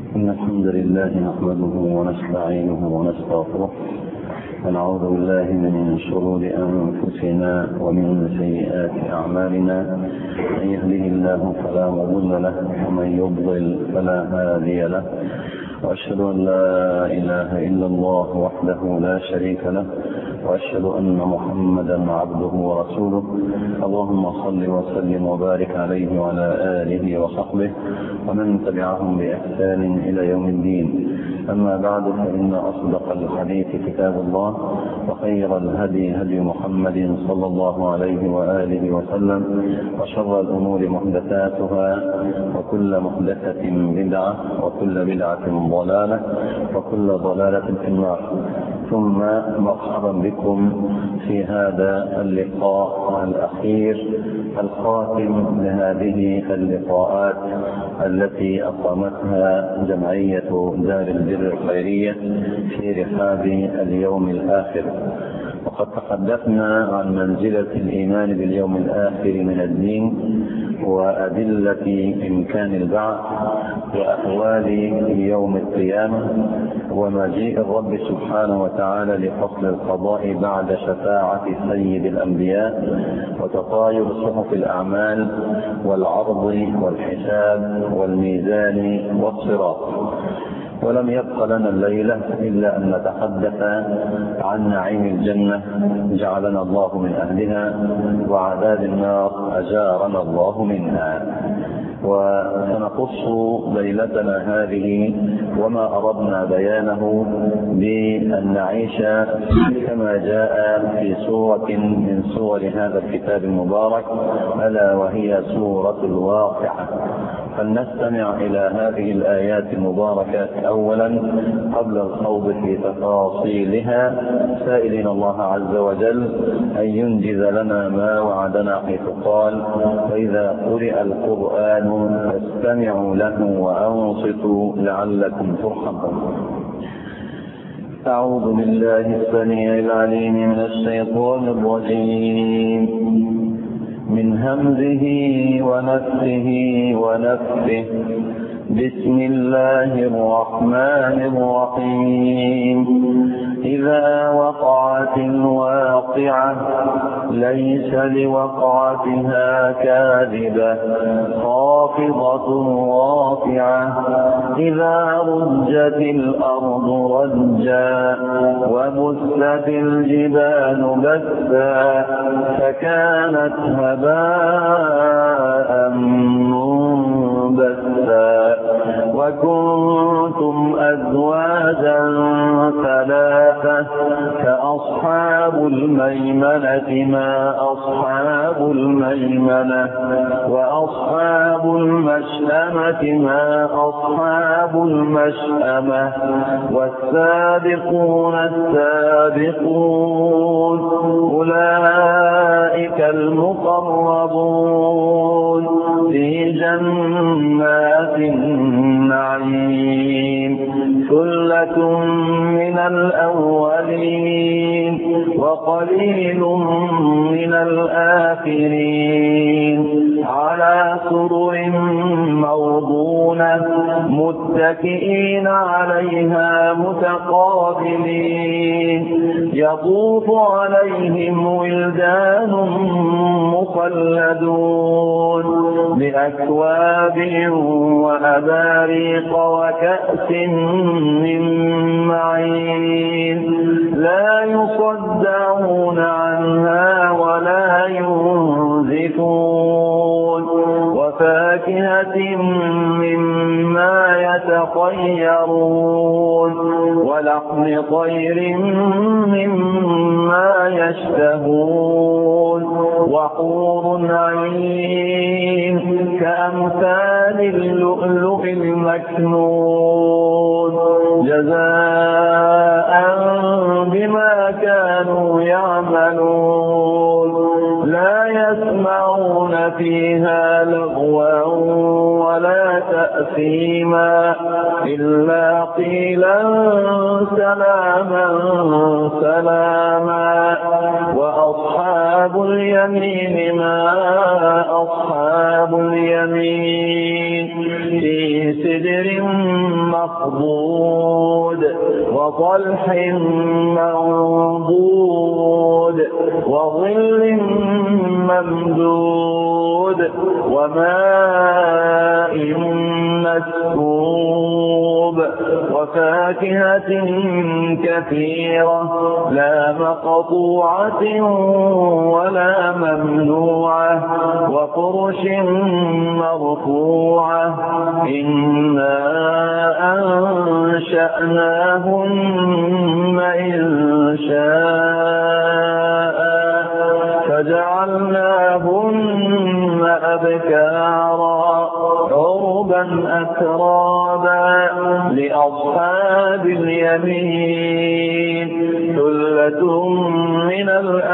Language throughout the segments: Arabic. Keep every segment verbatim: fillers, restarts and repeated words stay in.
إن الحمد لله نحمده ونستعينه ونستغفره ونعوذ بالله من شرور أنفسنا ومن سيئات أعمالنا. من يهده الله فلا مضل له ومن يضلل فلا هادي له، وأشهد أن لا إله إلا الله وحده لا شريك له، وأشهد أن محمدا عبده ورسوله. اللهم صل وسلم وبارك عليه وعلى آله وصحبه ومن تبعهم بإحسان إلى يوم الدين. أما بعد، فإن أصدق الحديث كتاب الله، وخير الهدي هدي محمد صلى الله عليه وآله وسلم، وشر الأمور محدثاتها، وكل محدثة بدعة، وكل بدعة ضلالة، وكل ضلالة في النار. ثم مرحبا بكم في هذا اللقاء الأخير الخاتم لهذه اللقاءات التي أقامتها جمعية دار البر الخيرية في رحاب اليوم الآخر. وقد تحدثنا عن منزلة الإيمان باليوم الآخر من الدين، وأدلة إمكان البعث، وأحوال يوم القيامة، ومجيء الرب سبحانه وتعالى لفصل القضاء بعد شفاعة سيد الأنبياء، وتطاير صحف الأعمال، والعرض والحساب والميزان والصراط. ولم يبق لنا الليلة إلا أن نتحدث عن نعيم الجنة، جعلنا الله من أهلها، وعذاب النار أجارنا الله منها. وسنقص ليلتنا هذه وما أردنا بيانه بأن نعيش كما جاء في سورة من سور هذا الكتاب المبارك، ألا وهي سورة الواقعة. فلنستمع إلى هذه الآيات المباركات أولا قبل الخوض في تفاصيلها، سائلين الله عز وجل أن ينجز لنا ما وعدنا حيث قال: وإذا قرئ القرآن فاستمعوا له وأنصتوا لعلكم ترحمون. أعوذ بالله السميع العليم من الشيطان الرجيم، من همزه ونفسه ونفسه. بسم الله الرحمن الرحيم. إذا وقعت الواقعة ليس لوقعتها كاذبة خافضة رافعة. إذا رجت الأرض رجا وبست الجبال بثا فكانت هباء منبثا. وكنتم أزواجا ثلاثة فأصحاب الميمنة ما أصحاب الميمنة، وأصحاب المشأمة ما أصحاب المشأمة. والسابقون السابقون أولئك المقربون في جنات النعيم. ثلة من الأولين وقليل من الآخرين. على سرر موضونة متكئين عليها متقابلين. يطوف عليهم ولدان مخلدون بأكواب وأباريق وكأس من معين. لا يصدعون عنها ولا ينزفون. وفاكهة مما يتخيرون. ولحم طير مما يشتهون. وحور عين كأمثال اللؤلؤ المكنون جزاء بما كانوا يعملون. لا يسمعون فيها لغوا ولا تأثيما إلا قيلا سلاما سلاما. وأصحاب اليمين ما أصحاب اليمين في سدر مخضود وطلح منضود وظل ممدود وماء مسكوب وفاكهة كثيرة لا مقطوعة ولا ممنوعة وفرش مرفوعة إنا أنشأناهن إنشاء فجعلناهن أبكارا عربا أترابا لأصحاب اليمين ثلة من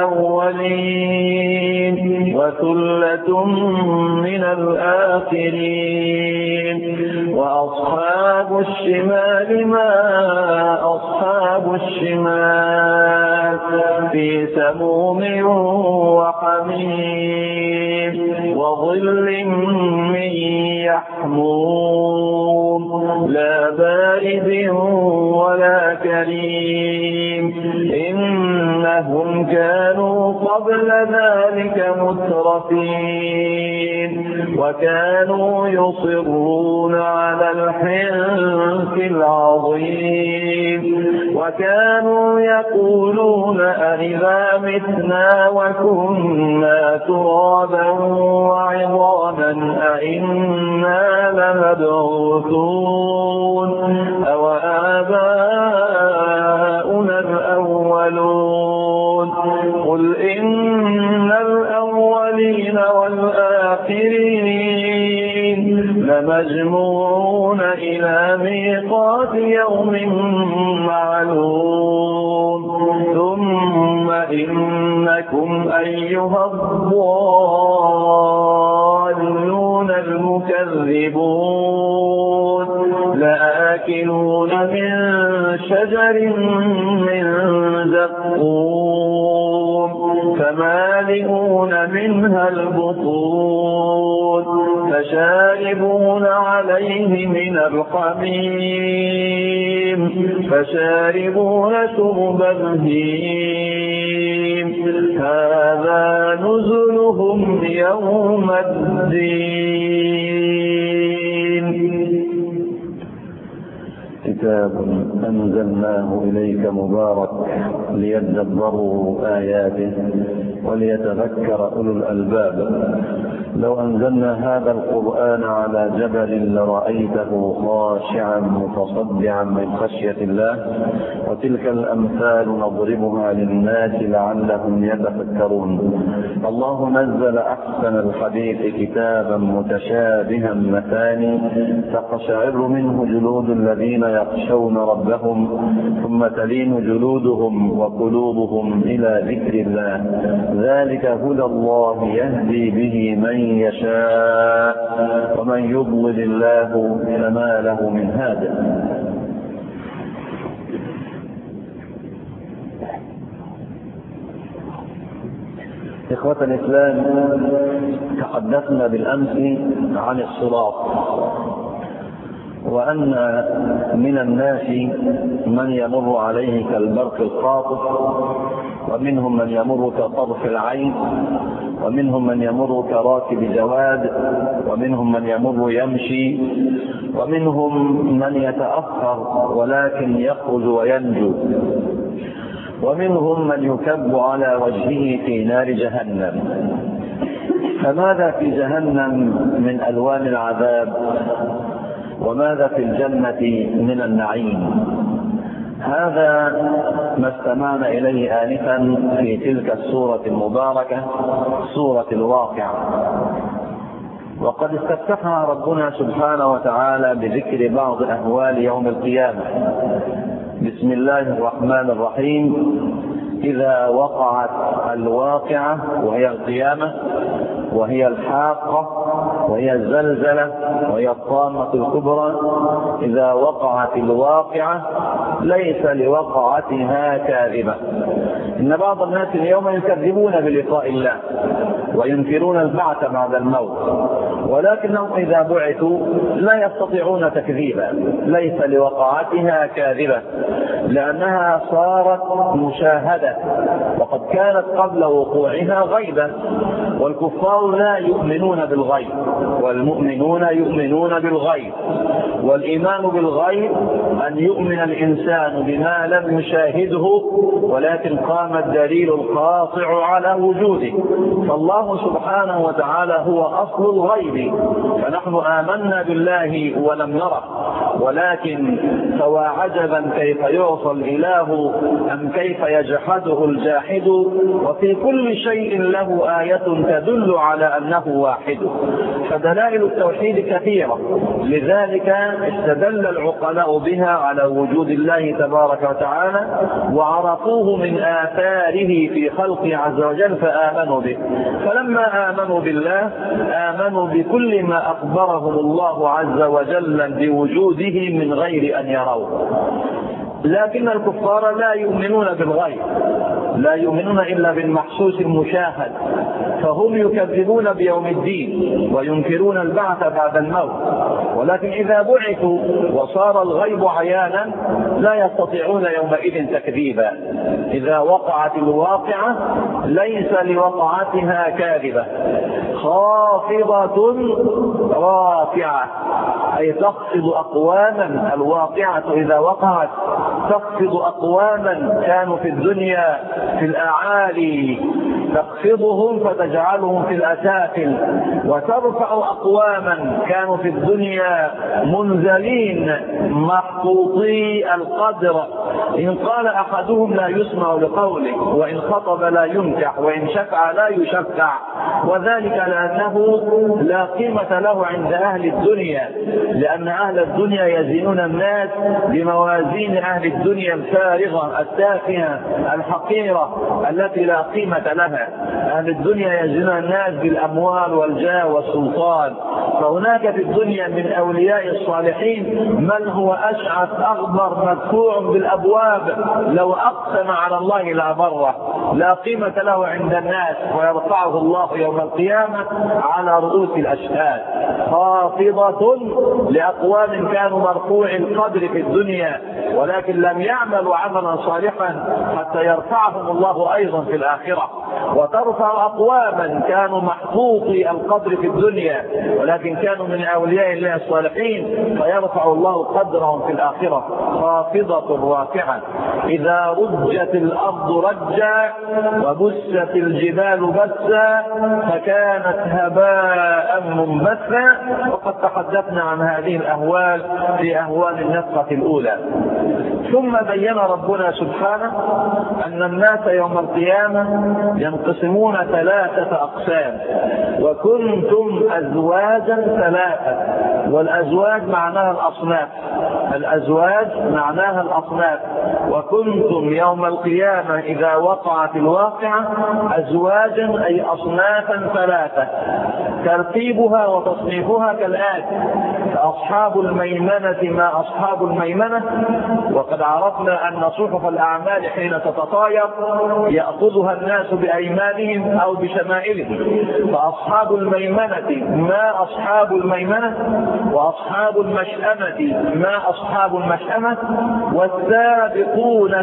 الأولين وثلة من الآخرين وأصحاب الشمال ما أصحاب الشمال في سموم وحميم وظل من يحموم لا بارد ولا كريم إنهم كانوا قبل ذلك مترفين وكانوا يصرون على الحنث العظيم وكانوا يقولون أئذا متنا وكنا ترابا وعظاما أئنا لمبعوثون أو آباؤنا الأولون قل إن الأولين والآخرين لمجموعون إلى ميقات يوم معلوم ثم إنكم أيها الضالون المكذبون لآكلون من شجر من زقوم فمالئون منها البطون فشاربون عليه من الحميم فشاربون شرب الهيم هذا نزلهم يوم الدين. كتاب أنزلناه إليك مبارك ليدبروا آياته وليتذكر أولو الألباب. لو أنزلنا هذا القرآن على جبل لرأيته خاشعا متصدعا من خشية الله وتلك الأمثال نضربها للناس لعلهم يتفكرون. الله نزل أحسن الحديث كتابا متشابها مثاني تقشعر منه جلود الذين يخشون ربهم ثم تلين جلودهم وقلوبهم إلى ذكر الله ذلك هدى الله يهدي به من يشاء ومن يضلل الله فما له من هاد. إخوة الإسلام، تحدثنا بالأمس عن الصراط وأن من الناس من يمر عليه كالبرق الخاطف ومنهم من يمر كطرف العين ومنهم من يمر كراكب جواد ومنهم من يمر يمشي ومنهم من يتأخر ولكن يخرج وينجو ومنهم من يكب على وجهه في نار جهنم. فماذا في جهنم من ألوان العذاب وماذا في الجنة من النعيم؟ هذا ما استمعنا إليه آنفا في تلك السورة المباركة سورة الواقعة. وقد استفتحها ربنا سبحانه وتعالى بذكر بعض أهوال يوم القيامة. بسم الله الرحمن الرحيم. إذا وقعت الواقعة وهي القيامة وهي الحاقة وهي الزلزلة وهي الطامة الكبرى. إذا وقعت الواقعة ليس لوقعتها كاذبة. إن بعض الناس اليوم يكذبون بلقاء الله وينكرون البعث بعد الموت، ولكنهم إذا بعثوا لا يستطيعون تكذيبا، ليس لوقعتها كاذبة لأنها صارت مشاهدة، وقد كانت قبل وقوعها غيبة. والكفار لا يؤمنون بالغيب، والمؤمنون يؤمنون بالغيب. والإيمان بالغيب أن يؤمن الإنسان بما لم يشاهده ولكن قام الدليل القاطع على وجوده. فالله سبحانه وتعالى هو أصل الغيب، فنحن آمنا بالله ولم نره، ولكن فوا عجبا كيف يعصى الإله أم كيف يجحده الجاحد، وفي كل شيء له آية تدل على أنه واحد. فدلائل التوحيد كثيرة، لذلك استدل العقلاء بها على وجود الله تبارك وتعالى وعرفوه من آثاره في خلقه عز وجل فآمنوا به. فلما آمنوا بالله آمنوا بكل ما أخبرهم الله عز وجل بوجوده من غير أن يروه. لكن الكفار لا يؤمنون بالغيب، لا يؤمنون إلا بالمحسوس المشاهد، فهم يكذبون بيوم الدين وينكرون البعث بعد الموت. ولكن إذا بعثوا وصار الغيب عيانا لا يستطيعون يومئذ تكذيبا. إذا وقعت الواقعة ليس لوقعتها كاذبة، خافضة رافعة، أي تخفض أقواما. الواقعة إذا وقعت تخفض أقواما كانوا في الدنيا في الأعالي، تخفضهم فتجعلهم في الأسافل، وترفع أقواما كانوا في الدنيا منزلين محطوطي القدر. إن قال أحدهم لا يسمع لقوله، وإن خطب لا ينكح، وإن شفع لا يشفع، وذلك لأنه لا قيمة له عند أهل الدنيا، لأن أهل الدنيا يزنون الناس بموازين أهل الدنيا الفارغة التافهة الحقيرة التي لا قيمة لها. أهل الدنيا يزنون الناس بالأموال والجاه والسلطان. فهناك في الدنيا من أولياء الصالحين من هو أشعث أغبر مدفوع بالأبواب، لو أقسم على الله لأبره، لا قيمة له عند الناس، ويرفعه الله يوم القيامة على رؤوس الأشهاد. خافضة لأقوام كانوا مرفوع القدر في الدنيا ولكن لم يعملوا عملا صالحا حتى يرفعهم الله أيضا في الآخرة. وترفع أقواما كانوا محطوطي القدر في الدنيا ولكن كانوا من أولياء الله الصالحين فيرفع الله قدرهم في الآخرة. خافضة رافعة. إذا رجت الأرض رجا وبست الجبال بسا فكانت هباء منبثا. وقد تحدثنا عن هذه الأهوال في أهوال النفخة الأولى. ثم بين ربنا سبحانه أن الناس يوم القيامة ينقسمون ثلاثة أقسام، وكنتم أزواجا ثلاثة. والأزواج معناها الأصناف، الأزواج معناها الأصناف. وكنتم يوم القيامة إذا وقعت الواقعة أزواجا أي أصنافا ثلاثة. ترتيبها وتصنيفها كالآتي: أصحاب الميمنة ما أصحاب الميمنة، وقد عرفنا أن صحف الأعمال حين تتطاير يأخذها الناس بأيمانهم أو بشمائلهم. فأصحاب الميمنة ما أصحاب الميمنة، وأصحاب المشأمة ما أصحاب المشأمة، والسابقون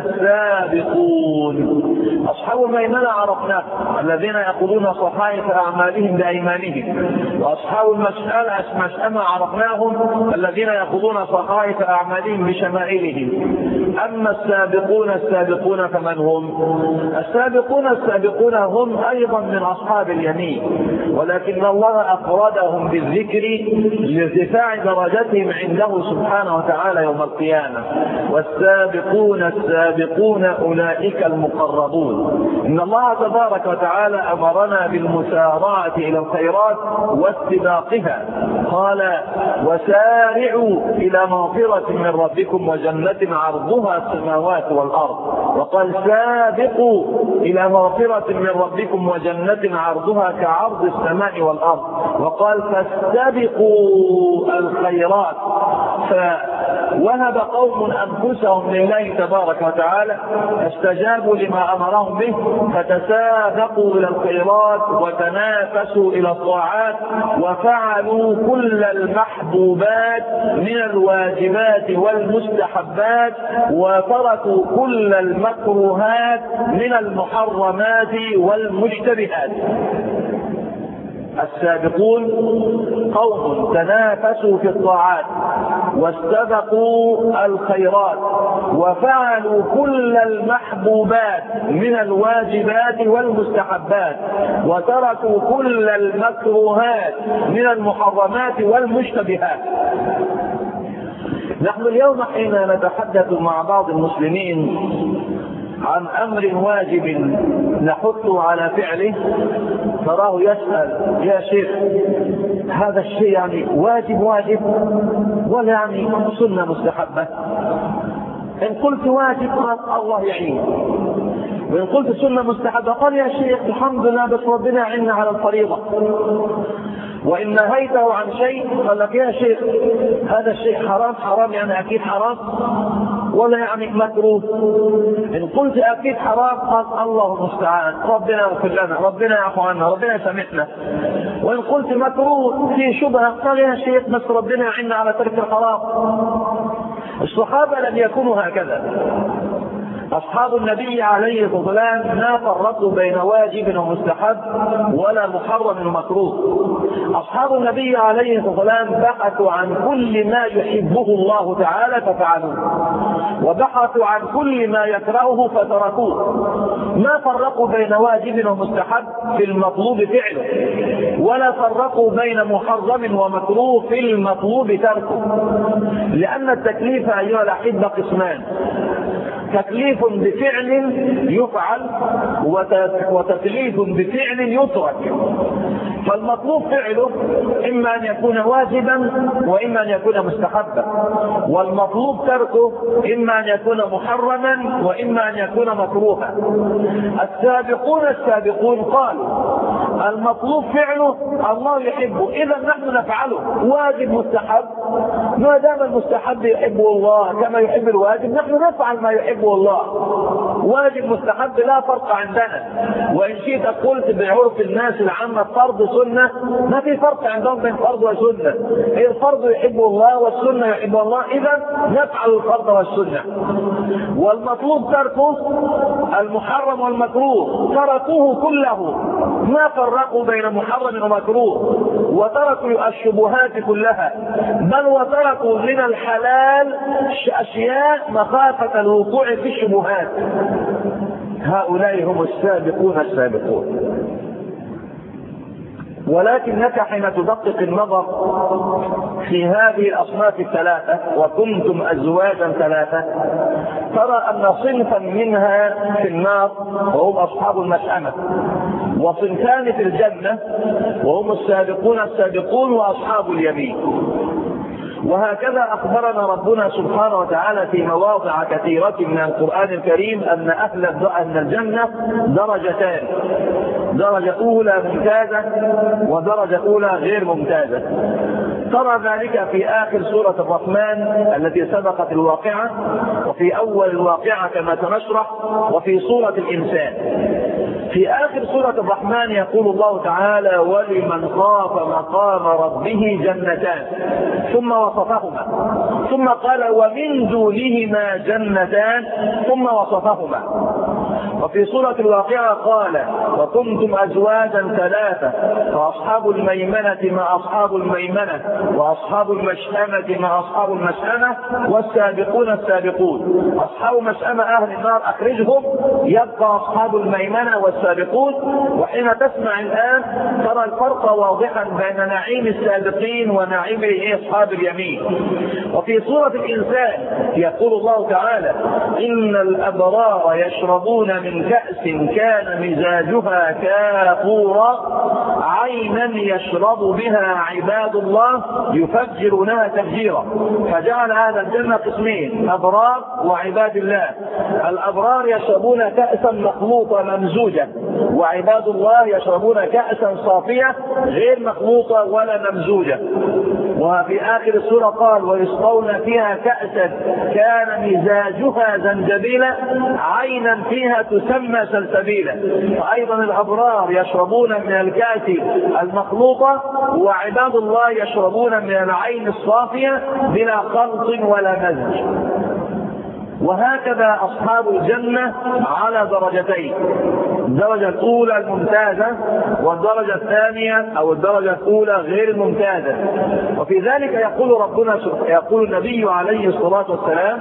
السابقون. أصحاب الميمنة عرفنا الذين يأخذون صحائف أعمالهم بأيمانهم، وأصحاب المشأمة عرفناهم الذين يأخذون صحائف أعمالهم بشمائلهم. أما السابقون السابقون فمن هم؟ السابقون السابقون هم أيضا من أصحاب اليمين، ولكن الله أفردهم بالذكر لارتفاع درجتهم عنده سبحانه وتعالى يوم القيامة. والسابقون السابقون أولئك المقربون. إن الله تبارك وتعالى أمرنا بالمسارعة إلى الخيرات واستباقها. قال: وسارعوا إلى مغفرة من ربكم وجنة عرضها السماوات والأرض. وقال: سابقوا إلى مغفرة من ربكم وجنة عرضها كعرض السماء والأرض. وقال: فاستبقوا الخيرات. وهب قوم أنفسهم لله تبارك وتعالى فاستجابوا لما أمرهم به فتسابقوا إلى الخيرات وتنافسوا إلى الطاعات وفعلوا كل المحبوبات من الواجبات والمستحبات وتركوا كل المكروهات من المحرمات والمشتبهات. السابقون قوم تنافسوا في الطاعات واستبقوا الخيرات وفعلوا كل المحبوبات من الواجبات والمستحبات وتركوا كل المكروهات من المحرمات والمشتبهات. نحن اليوم حين نتحدث مع بعض المسلمين عن أمر واجب نحث على فعله تراه يسأل: يا شيخ هذا الشيء يعني واجب واجب ولا يعني سنة مستحبة؟ إن قلت واجب قال الله يعين، وإن قلت سنة مستحبة قال يا شيخ الحمد لله بس ربنا عنا على الفريضة، وإن نهيته عن شيء قال لك يا شيخ هذا الشيء حرام حرام يعني أكيد حرام ولا يعني مكروه. إن قلت أكيد حرام قال الله المستعان ربنا يغفر لنا ربنا يعفو عنا ربنا يسامحنا. وإن قلت مكروه في شبهة قال يا شيخ بس ربنا يعنا على ترك الحرام. الصحابة لم يكونوا هكذا. أصحاب النبي عليه الصلاة والسلام ما فرقوا بين واجب ومستحب ولا محرم ومكروه. أصحاب النبي عليه الصلاة والسلام بحثوا عن كل ما يحبه الله تعالى ففعلوه، وبحثوا عن كل ما يكرهه فتركوه. ما فرقوا بين واجب ومستحب في المطلوب فعله، ولا فرقوا بين محرم ومكروه في المطلوب تركه، لأن التكليف أيها الأحبة قسمان: تكليف بفعل يفعل وتكليف بفعل يترك. فالمطلوب فعله إما أن يكون واجبا وإما أن يكون مستحبا، والمطلوب تركه إما أن يكون محرما وإما أن يكون مكروها. السابقون السابقون قالوا المطلوب فعله الله يحبه إذا نحن نفعله، واجب مستحب ما دام المستحب يحبه الله كما يحب الواجب نحن نفعل ما يحبه الله. واجب مستحب لا فرق عندنا، وإن شئت قلت بعرف الناس العامة فرض سنة ما في فرق عندهم بين فرض وسنة، هي الفرض يحبه الله والسنة يحبه الله إذا نفعل الفرض والسنة. والمطلوب تركه المحرم والمكروه تركوه كله، ما فرقوا بين محرم ومكروه، وتركوا الشبهات كلها، بل وتركوا من الحلال أشياء مخافة الوقوع في الشبهات. هؤلاء هم السابقون السابقون. ولكنك حين تدقق النظر في هذه الأصناف الثلاثة وكنتم أزواجا ثلاثة ترى أن صنفا منها في النار وهم أصحاب المشأمة، وصنفان في الجنة وهم السابقون السابقون وأصحاب اليمين. وهكذا أخبرنا ربنا سبحانه وتعالى في مواضع كثيرة من القرآن الكريم أن أهل أن الجنة درجتان: درجة أولى ممتازة ودرجة أولى غير ممتازة. ترى ذلك في آخر سورة الرحمن التي سبقت الواقعة، وفي أول الواقعة كما سنشرح، وفي سورة الإنسان. في آخر سورة الرحمن يقول الله تعالى: ولمن خاف مقام ربه جنتان، ثم وصفهما، ثم قال: ومن دونهما جنتان، ثم وصفهما. وفي سورة الواقعة قال: وكنتم أزواجا ثلاثة فأصحاب الميمنة مع أصحاب الميمنة وأصحاب المشأمة مع أصحاب المشأمة والسابقون السابقون. أصحاب مشأمة أهل النار أخرجهم، يبقى أصحاب الميمنة والسابقون. وحين تسمع الآن ترى الفرق واضحا بين نعيم السابقين ونعيم أصحاب اليمين. وفي سورة الإنسان يقول الله تعالى: إن الأبرار يشربون من كأس كان مزاجها مزاجها كافورا عينا يشرب بها عباد الله يفجرونها تفجيرا. فجعل هذا الجنة قسمين، أبرار وعباد الله. الأبرار يشربون كأسا مخلوطة ممزوجة، وعباد الله يشربون كأسا صافية غير مخلوطة ولا ممزوجة. وفي آخر السورة قال ويسقون فيها كأسا كان مزاجها زنجبيلا عينا فيها تسمى سلسبيلا. فأيضا الأبرار يشربون من الكأس المخلوطة، وعباد الله يشربون من العين الصافية بلا خلط ولا مزج. وهكذا أصحاب الجنة على درجتين، الدرجة الأولى الممتازة والدرجة الثانية أو الدرجة الأولى غير الممتازة. وفي ذلك يقول ربنا يقول النبي عليه الصلاة والسلام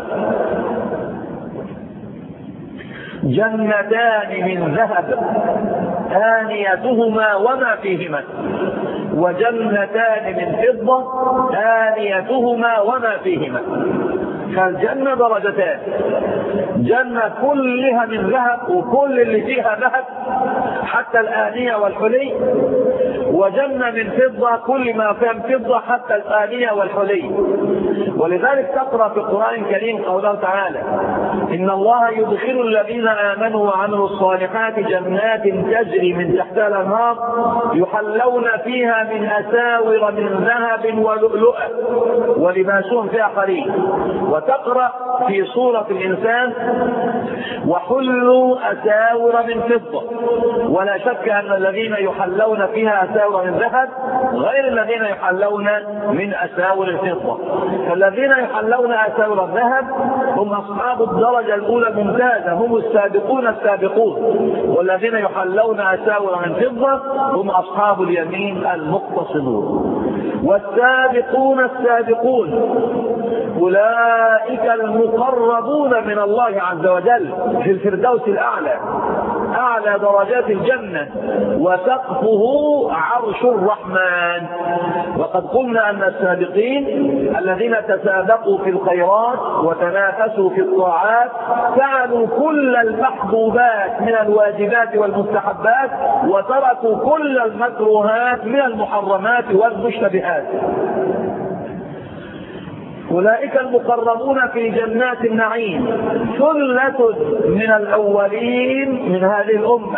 جنتان من ذهب آنيتهما وما فيهما، وجنتان من فضة آنيتهما وما فيهما. فالجنة درجتان، جنة كلها من ذهب وكل اللي فيها ذهب حتى الآنية والحلي، وجنة من فضة كل ما فيها فضة حتى الآنية والحلي. ولذلك تقرأ في القرآن الكريم قوله تعالى إن الله يدخل الذين آمنوا وعملوا الصالحات جنات تجري من تحتها الأنهار يحلون فيها من أساور من ذهب ولؤلؤا ولباسهم فيها حرير. وتقرأ في سورة الإنسان وحلوا أساور من فضة. ولا شك أن الذين يحلون فيها أساور من ذهب غير الذين يحلون من أساور الفضة. فالذين يحلون أساور الذهب هم أصحاب الدرجة الأولى الممتازة، هم السابقون السابقون. والذين يحلون أساور من فضة هم أصحاب اليمين المقتصدون. والسابقون السابقون أولئك المقربون من الله عز وجل في الفردوس الأعلى، أعلى درجات الجنة، وسقفه عرش الرحمن. وقد قلنا أن السابقين الذين تسابقوا في الخيرات وتنافسوا في الطاعات فعلوا كل المحبوبات من الواجبات والمستحبات وتركوا كل المكروهات من المحرمات والمشتبهات. أولئك المقربون في جنات النعيم ثلة من الأولين من هذه الأمة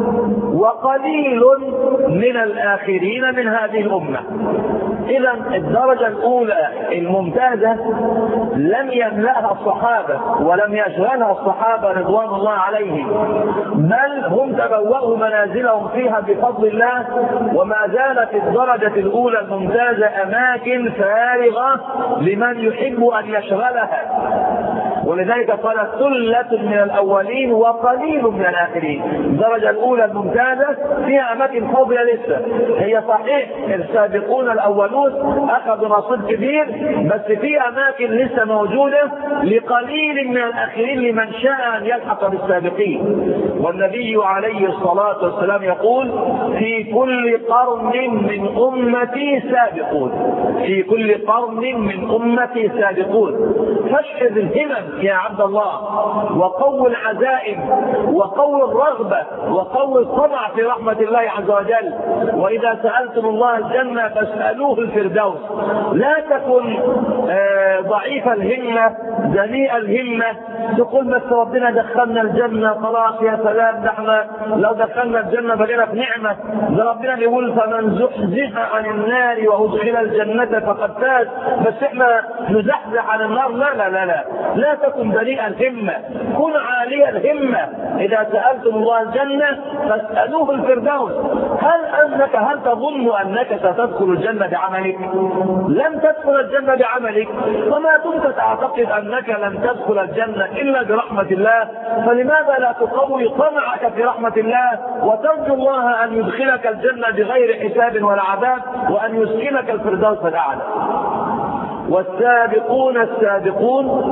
وقليل من الآخرين من هذه الأمة. إذا الدرجة الأولى الممتازة لم يملأها الصحابة ولم يشغلها الصحابة رضوان الله عليهم، بل هم تبوأوا منازلهم فيها بفضل الله. وما زالت الدرجة الأولى الممتازة أماكن فارغة لمن يحب أن يشغلها. ولذلك قال ثلة من الأولين وقليل من الآخرين. الدرجة الأولى الممتازة فيها أماكن فاضية لسه، هي صحيح السابقون الأولون أخذوا نصيب كبير، بس في أماكن لسه موجودة لقليل من الآخرين لمن شاء أن يلحق بالسابقين. والنبي عليه الصلاة والسلام يقول في كل قرن من أمتي سابقون، في كل قرن من أمتي سابقون. فاشحذ الهمم يا عبد الله، وقوي العزائم، وقوي الرغبة، وقوي الطمع في رحمة الله عز وجل. وإذا سألتم الله الجنة فاسألوه الفردوس. لا تكن ضعيف الهمة دنيء الهمة تقول بس ربنا دخلنا الجنة خلاص يا سلام، احنا لو دخلنا الجنة بقينا في نعمة. ده ربنا بيقول فمن زحزح عن النار وأدخل الجنة فقد فاز، بس احنا نزحزح عن النار. لا لا لا لا لا تكن دنيء الهمة، كن عالي الهمة. إذا سألتم الله الجنة فاسألوه الفردوس. هل أنك هل تظن أنك ستدخل الجنة بعملك؟ لن تدخل الجنة بعملك، وما كنت تعتقد أنك لن تدخل الجنة إلا برحمة الله. فلماذا لا تقوي طمعك في رحمة الله وترجو الله أن يدخلك الجنة بغير حساب ولا عذاب وأن يسكنك الفردوس الأعلى؟ والسابقون السابقون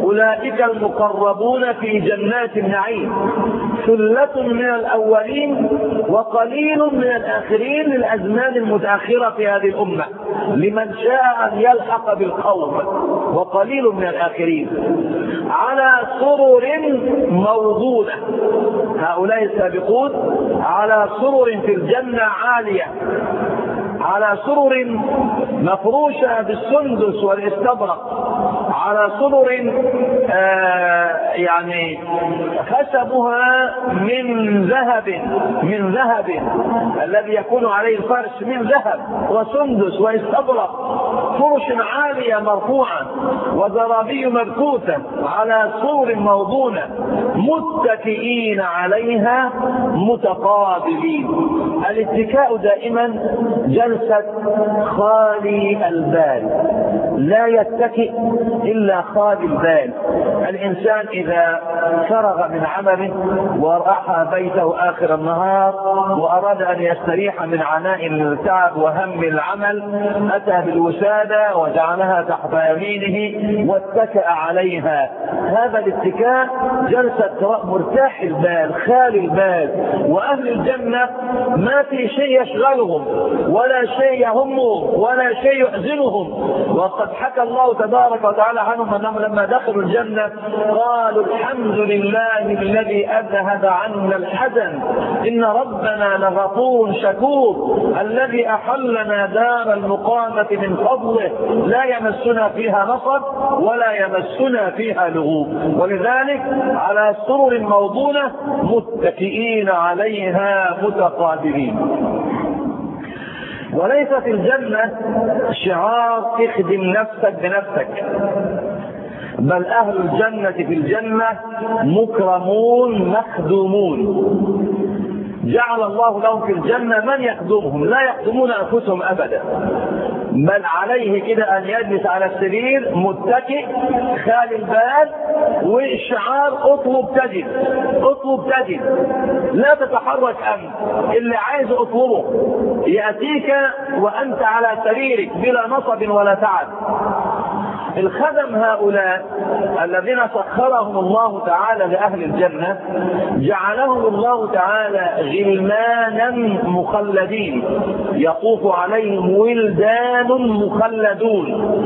أولئك المقربون في جنات النعيم ثلة من الأولين وقليل من الآخرين للأزمان المتأخرة في هذه الأمة لمن شاء أن يلحق بالقوم، وقليل من الآخرين على سرر موضونة. هؤلاء السابقون على سرر في الجنة عالية، على سرر مفروشة بالسندس والاستبرق، على سرر آه يعني خشبها من ذهب من ذهب الذي يكون عليه الفرش من ذهب وسندس واستبرق، فرش عالية مرفوعة وزرابي مبثوثة على سرر موضونة متكئين عليها متقابلين. الاتكاء دائما جلسة خالي البال، لا يتكئ إلا خالي البال. الإنسان إذا فرغ من عمله ورأى بيته آخر النهار وأراد أن يستريح من عناء التعب وهم العمل أتى بالوسادة وجعلها تحت يمينه واتكأ عليها. هذا الاتكاء جلسة مرتاح البال خالي البال. وأهل الجنة ما في شيء يشغلهم ولا شيء يهمهم ولا شيء يحزنهم. وقد حكى الله تبارك وتعالى عنهم أنهم لما دخلوا الجنة قالوا الحمد لله الذي أذهب عنا الحزن إن ربنا لغفور شكور الذي أحلنا دار المقامة من فضله لا يمسنا فيها نصب ولا يمسنا فيها لغوب. ولذلك على سرر موضونة متكئين عليها متقابلين. وليس في الجنة شعار اخدم نفسك بنفسك، بل أهل الجنة في الجنة مكرمون مخدومون. جعل الله لهم في الجنة من يخدمهم، لا يخدمون أنفسهم أبدا، بل عليه كده أن يجلس على السرير متكئ خالي البال، والشعار اطلب تجد اطلب تجد، لا تتحرك أنت، اللي عايز اطلبه يأتيك وأنت على سريرك بلا نصب ولا تعب. الخدم هؤلاء الذين سخرهم الله تعالى لأهل الجنة جعلهم الله تعالى غلمانا مخلدين يطوف عليهم ولدان مخلدون.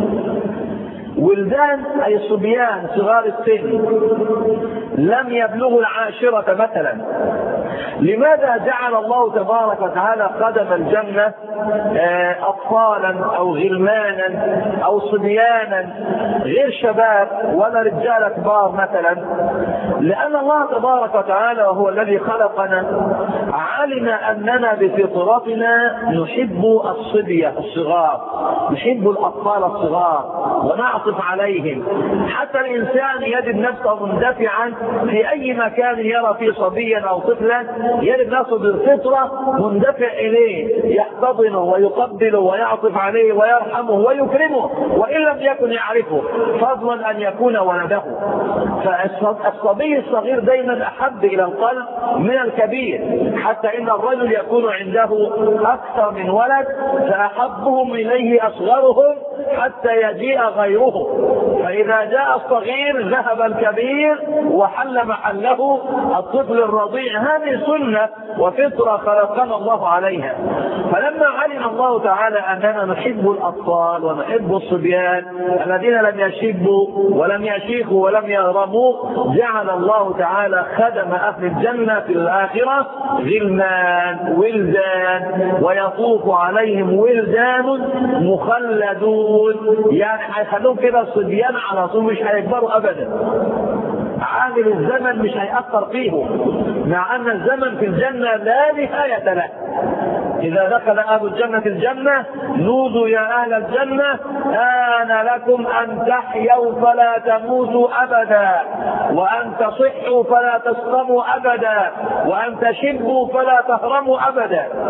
ولدان أي صبيان صغار السن لم يبلغوا العاشرة مثلا. لماذا جعل الله تبارك وتعالى قدم الجنة أطفالا أو غلمانا أو صبيانا غير شباب ولا رجال كبار مثلا؟ لأن الله تبارك وتعالى وهو الذي خلقنا علم أننا بفطرتنا نحب الصبية الصغار، نحب الأطفال الصغار ونعطف عليهم. حتى الإنسان يجد نفسه مندفعا في أي مكان يرى فيه صبيا أو طفلا يجد نفسه بالفطرة مندفع إليه، يحتضنه ويقبله ويعطف عليه ويرحمه ويكرمه وإن لم يكن يعرفه، فضلا أن يكون ولده. فالصبي الصغير دائما أحب إلى القلب من الكبير، حتى إن الرجل يكون عنده أكثر من ولد فأحبهم إليه أصغرهم حتى يجيء غيره، فإذا جاء الصغير ذهب الكبير وحل محله الطفل الرضيع. هذه سنة وفطرة خلقنا الله عليها. فلما علم الله تعالى أننا نحب الأطفال ونحب الصبيان الذين لم يشبوا ولم يشيخوا ولم يغرموا، جعل الله تعالى خدم أهل الجنة في الآخرة غلمان ولدان ويطوف عليهم ولدان مخلدون، يعني هيخلوهم كده الصبيان على طول مش هيكبروا أبدا، عامل الزمن مش هيأثر فيهم، مع أن الزمن في الجنة لا نهاية له. إذا دخل أهل الجنة الجنة نودوا يا أهل الجنة آن لكم أن تحيوا فلا تموتوا أبدا، وأن تصحوا فلا تسقموا أبدا، وأن تشبوا فلا تهرموا أبدا.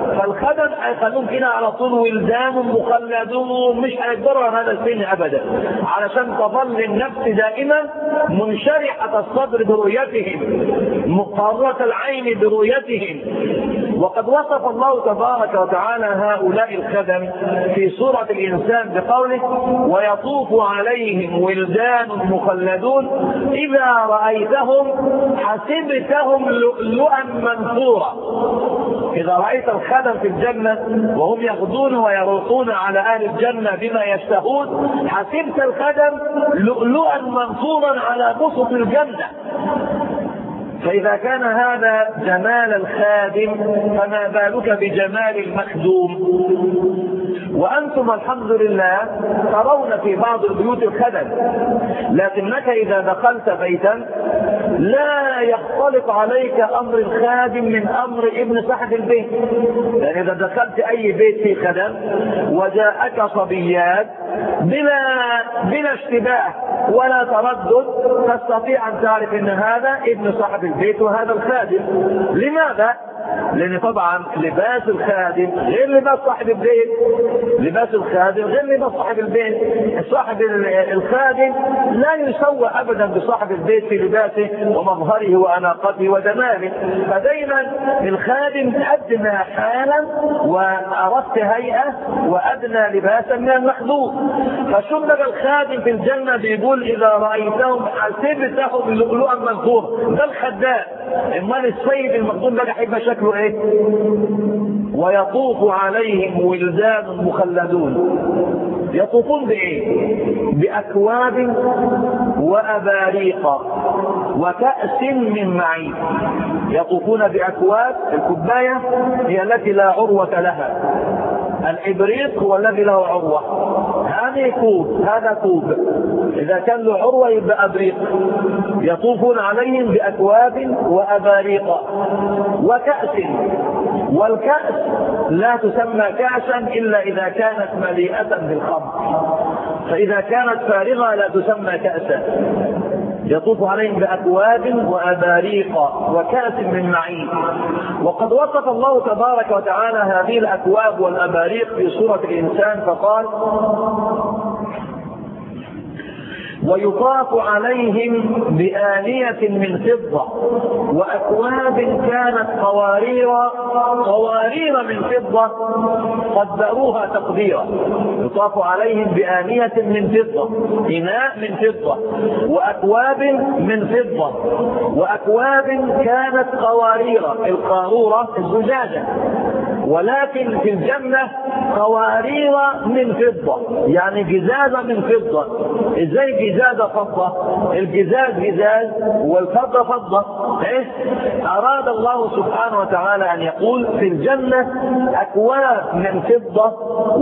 فالخدم هيخلوهم كده على طول ولدان مخلدون، مش هيقدروا عن هذا السن ابدا، علشان تظل النفس دائما منشرحة الصدر برؤيتهم، مقرة العين برؤيتهم. وقد وصف الله تبارك وتعالى هؤلاء الخدم في سورة الإنسان بقوله: ويطوف عليهم ولدان مخلدون إذا رأيتهم حسبتهم لؤلؤا منثورا. إذا رأيت الخدم في الجنة وهم يغدون ويروحون على أهل الجنة بما يشتهون، حسبت الخدم لؤلؤا منثورا على بسط الجنة. فإذا كان هذا جمال الخادم فما بالك بجمال المخدوم. وأنتم الحمد لله ترون في بعض البيوت الخدم، لكنك إذا دخلت بيتا لا يختلط عليك أمر الخادم من أمر ابن صاحب البيت. يعني إذا دخلت أي بيت في خدم وجاءك صبيات بلا بلا اشتباه ولا تردد، تستطيع أن تعرف أن هذا ابن صاحب البيت وهذا الخادم. لماذا؟ لأن طبعا لباس الخادم غير لباس صاحب البيت، لباس الخادم غير لباس صاحب البيت. صاحب الخادم لا يسوى أبدا بصاحب البيت في لباسه ومظهره وأناقته وجماله. فدائما الخادم أدنى حالا وأردت هيئة وأدنى لباسا من المخدوم. فشبه الخادم في الجنة بيقول: إذا رأيتهم حسبتهم لؤلؤا منثورا. ده الخدام. امال السيد المخدوم ده هيبقى شكله ايه؟ ويطوف عليهم ولدان مخلدون. يطوفون بايه؟ باكواب واباريق وكأس من معين. يطوفون باكواب، الكوبايه هي التي لا عروة لها، الابريق هو الذي له عروة. هذه كوب، هذا كوب، اذا كان له عروة يبقى ابريق. يطوفون عليهم باكواب واباريق وكأس. والكأس لا تسمى كأسا الا اذا كانت مليئة بالخمر، فاذا كانت فارغة لا تسمى كأسا. يطوف عليهم بأكواب وأباريق وكأس من معين. وقد وصف الله تبارك وتعالى هذه الأكواب والأباريق في سورة الإنسان فقال: ويطاف عليهم بآنية من فضة وأكواب كانت قوارير قوارير من فضة قدروها تقديرا. يطاف عليهم بآنية من فضة، إناء من فضة، وأكواب من فضة، وأكواب كانت قوارير، القارورة الزجاجة، ولكن في الجنة قوارير من فضة، يعني جزازة من فضة. ازاي جزازة فضة؟ الجزاز جزاز والفضة فضة. إيه؟ أراد الله سبحانه وتعالى أن يقول في الجنة أكواب من فضة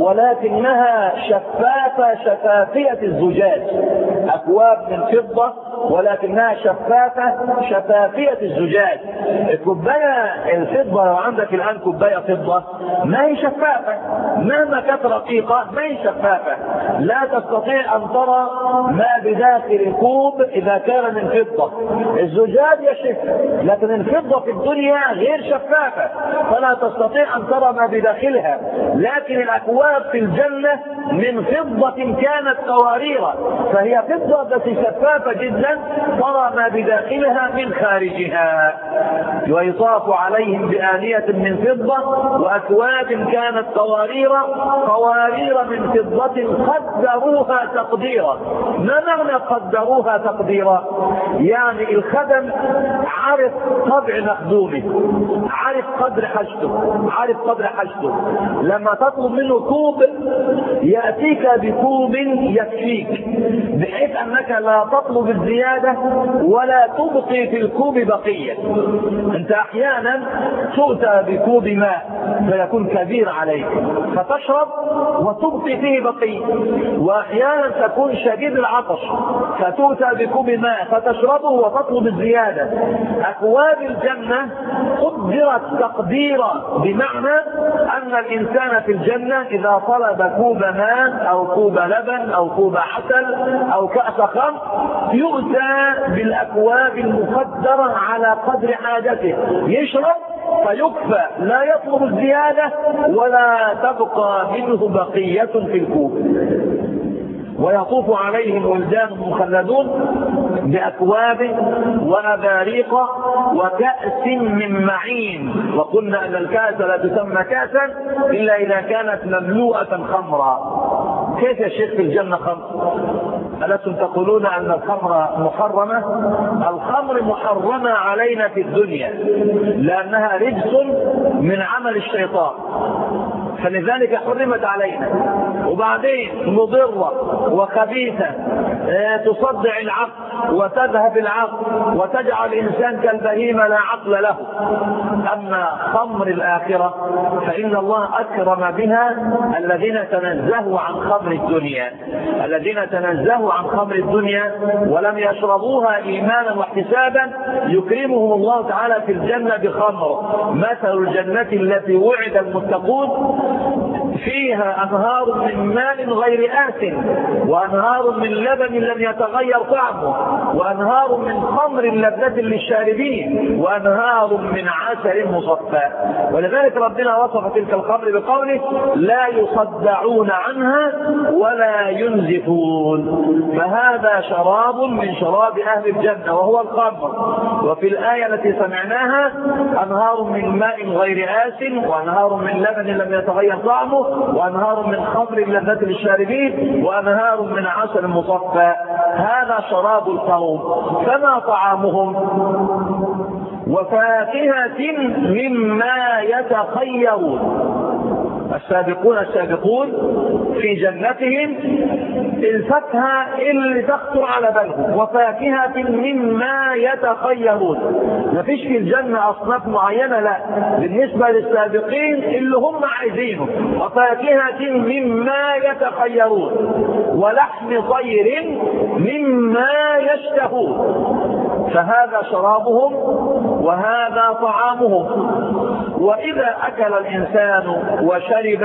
ولكنها شفافة شفافية الزجاج. أكواب من فضة ولكنها شفافة شفافية الزجاج. الكوباية الفضة لو عندك الآن كوباية فضة ما هي شفافة، مهما كانت رقيقة ما هي شفافة، لا تستطيع أن ترى ما بداخل الكوب إذا كان من فضة. الزجاج يشف، لكن الفضة في الدنيا غير شفافة فلا تستطيع أن ترى ما بداخلها. لكن الأكواب في الجنة من فضة كانت قوارير، فهي فضة بس شفافة جدا ترى ما بداخلها من خارجها. ويطاف عليهم بآنية من فضة وأكواب كانت قوارير قوارير من فضة قدروها تقديرا. ما معنى قدروها تقديرا؟ يعني الخدم عرف طبع مخدومه، عرف قدر حاجته، عرف قدر حاجته. لما تطلب منه كوب يأتيك بكوب يكفيك، بحيث أنك لا تطلب الزيادة ولا تبقي في الكوب بقية. أنت أحيانا تؤتى بكوب ماء فيكون كبير عليك فتشرب وتبقي فيه بقية، وأحيانا تكون شديد العطش فتؤتى بكوب ماء فتشربه وتطلب الزيادة. أكواب الجنة قدرت تقديرا، بمعنى أن الإنسان في الجنة إذا طلب كوب ماء أو كوب لبن أو كوب عسل أو كأس خمر يؤتى بالأكواب المقدرة على قدر حاجته، يشرب فيكفى لا يطلب الزيادة ولا تبقى منه بقية في الكوب. ويطوف عليهم ولدان مخلدون بأكواب وأباريق وكأس من معين. وقلنا أن الكأس لا تسمى كأسا إلا إذا كانت مملوءة خمرا. كيف يا شيخ في الجنة خمر؟ ألستم تقولون أن الخمر محرمة؟ الخمر محرمة علينا في الدنيا لأنها رجس من عمل الشيطان، فلذلك حرمت علينا. وبعدين مضرة وخبيثة تصدع العقل وتذهب العقل وتجعل الإنسان كالبهيمة لا عقل له. أما خمر الآخرة فإن الله أكرم بها الذين تنزهوا عن خمر الدنيا، الذين تنزهوا عن خمر الدنيا ولم يشربوها إيمانا واحتسابا يكرمهم الله تعالى في الجنة بخمر. مثل الجنة التي وعد المتقون فيها أنهار من ماء غير آسن وأنهار من لبن لم يتغير طعمه وأنهار من خمر لذة للشاربين وأنهار من عسل مصفى. ولذلك ربنا وصف تلك الخمر بقوله لا يصدعون عنها ولا ينزفون. فهذا شراب من شراب أهل الجنة وهو الخمر. وفي الآية التي سمعناها أنهار من ماء غير آسن وأنهار من لبن لم يتغير طعمه وأنهار من خمر لذة للشاربين وأنهار من عسل مصفى. هذا شراب القوم. فما طعامهم؟ وفاكهة مما يتخيرون. السابقون السابقون في جنتهم الفاكهة اللي تخطر على بالهم، وفاكهة مما يتخيرون. ما فيش في الجنة أصناف معينة، لا، بالنسبة للسابقين اللي هم عايزينه. وفاكهة مما يتخيرون ولحم طير مما يشتهون. فهذا شرابهم وهذا طعامهم. وإذا أكل الإنسان وشرب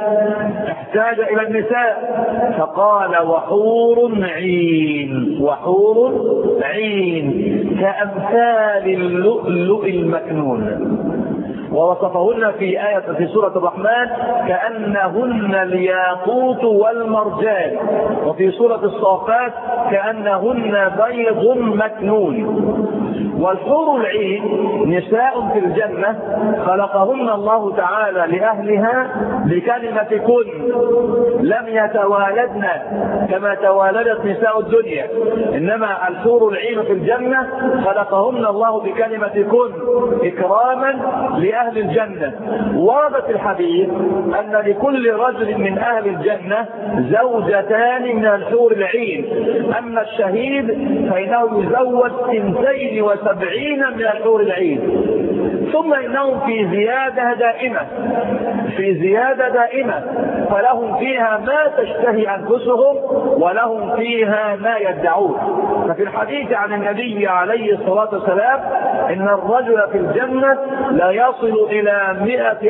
احتاج إلى النساء فقال وحور عين. وحور عين كأمثال اللؤلؤ المكنون. ووصفهن في آية في سورة الرحمن كأنهن الياقوت والمرجان. وفي سورة الصافات كأنهن بيض مكنون. والحور العين نساء في الجنة خلقهن الله تعالى لأهلها بكلمة كن، لم يتوالدن كما توالدت نساء الدنيا، إنما الحور العين في الجنة خلقهن الله بكلمة كن إكراما لأهل الجنة. ورد في الحديث أن لكل رجل من أهل الجنة زوجتان من الحور العين. أما الشهيد فإنه يزوج اثنتين وسبعين من الحور العين. ثم إنهم في زيادة دائمة في زيادة دائمة فلهم فيها ما تشتهي أنفسهم ولهم فيها ما يدعون. ففي الحديث عن النبي عليه الصلاة والسلام إن الرجل في الجنة لا يصل إلى مئة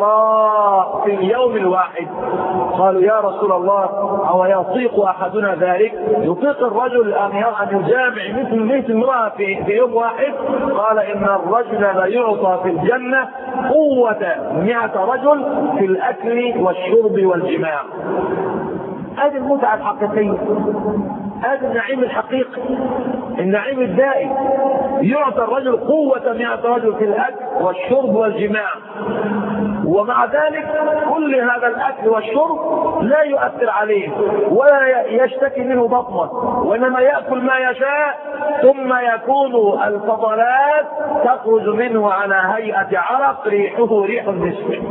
عذراء في اليوم الواحد. قالوا يا رسول الله أو يطيق أحدنا ذلك؟ يطيق الرجل أن يجامع مثل مثل امرأة في, في يوم واحد؟ قال إن الرجل لا يعطى في الجنة قوة مئة رجل في الأكل والشرب والجماع. هذه المتعة الحقيقية، هذا النعيم الحقيقي، النعيم الدائم. يعطى الرجل قوة مئة رجل في الأكل والشرب والجماع، ومع ذلك كل هذا الأكل والشرب لا يؤثر عليه ولا يشتكي منه بطنه، وإنما يأكل ما يشاء ثم يكون الفضلات تخرج منه على هيئة عرق ريحه ريح المسك.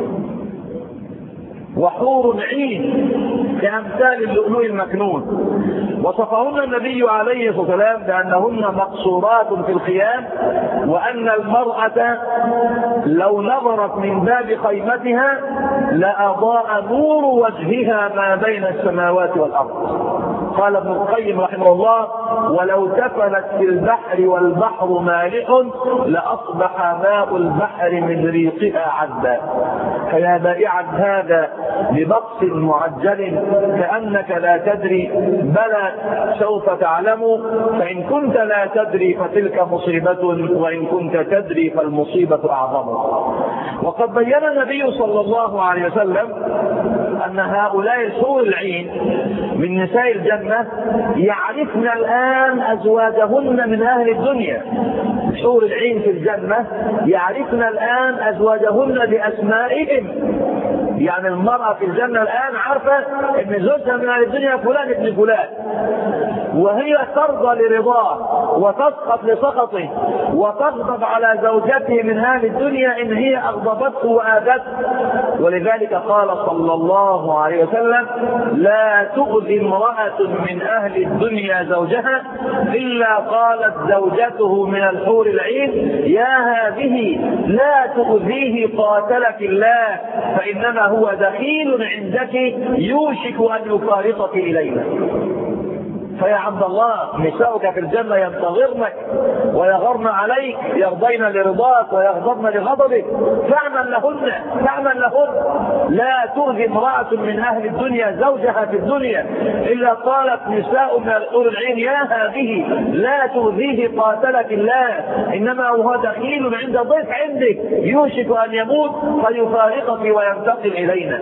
وحور عين كأمثال اللؤلؤ المكنون. وصفهن النبي عليه الصلاة والسلام بأنهن مقصورات في الخيام، وأن المرأة لو نظرت من باب خيمتها لأضاء نور وجهها ما بين السماوات والأرض. قال ابن القيم رحمه الله ولو تفلت في البحر والبحر مالح لأصبح ماء البحر من ريقها عذبا. فيا بائعا هذا ببطس معجل كأنك لا تدري بلى سوف تعلم، فإن كنت لا تدري فتلك مصيبة، وإن كنت تدري فالمصيبة أعظم. وقد بين النبي صلى الله عليه وسلم أن هؤلاء الحور العين من نساء الجنة يعرفن الآن أزواجهن من أهل الدنيا. حور العين في الجنة يعرفن الآن أزواجهن بأسمائهم، يعني المرأة في الجنة الآن عارفة أن زوجها من أهل الدنيا فلان ابن فلان، وهي ترضى لرضاه وتسخط لسخطه وتغضب على زوجته من أهل الدنيا إن هي أغضبته وآذته. ولذلك قال صلى الله عليه وسلم: لا تؤذي امرأة من أهل الدنيا زوجها إلا قالت زوجته من الحور العين: يا هذه لا تؤذيه قاتلك الله، فإنما هو دخيل عندك يوشك أن يفارقك إلينا. فيا عبد الله، نساؤك في الجنة ينتظرنك ويغرن عليك، يرضين لرضاك ويغضبن لغضبك، فاعمل لهن فاعمل لهن. لا تؤذي امرأة من أهل الدنيا زوجها في الدنيا إلا قالت نساء من الحور العين: يا هذه لا تؤذيه قاتلك الله، إنما هو دخيل عند ضيف عندك يوشك أن يموت فيفارقك وينتقل إلينا.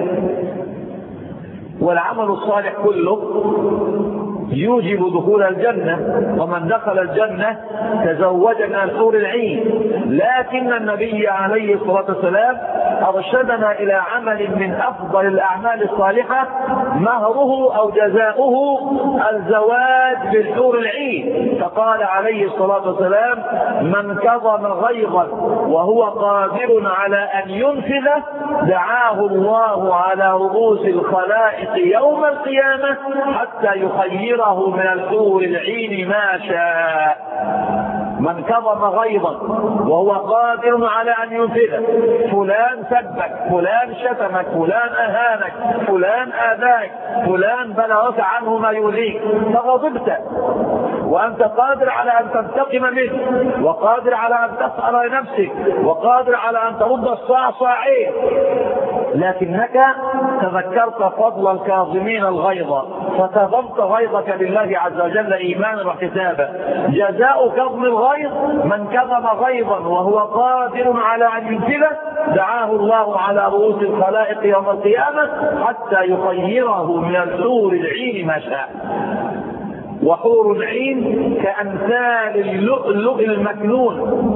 والعمل الصالح كله يوجب دخول الجنة، ومن دخل الجنة تزوج من الحور العين. لكن النبي عليه الصلاة والسلام أرشدنا إلى عمل من أفضل الأعمال الصالحة مهره أو جزاؤه الزواج بالحور العين، فقال عليه الصلاة والسلام: من كظم غيظا وهو قادر على أن ينفذه دعاه الله على رؤوس الخلائق يوم القيامة حتى يخير من الحور العين ما شاء. من كظم غيظا وهو قادر على أن ينفذه، فلان سبك، فلان شتمك، فلان أهانك، فلان آذاك، فلان بلغك عنه ما يؤذيك، فغضبت وأنت قادر على أن تنتقم منه، وقادر على أن تسأل نفسك، وقادر على أن ترد الصاع صاعين، لكنك تذكرت فضل الكاظمين الغيظ فكظمت غيظك لله عز وجل إيمانا واحتسابا. جزاء كظم الغيظ: من كظم غيظا وهو قادر على أن ينفذه دعاه الله على رؤوس الخلائق يوم القيامة حتى يخيره من الحور العين ما شاء. وحور العين كأمثال اللؤلؤ المكنون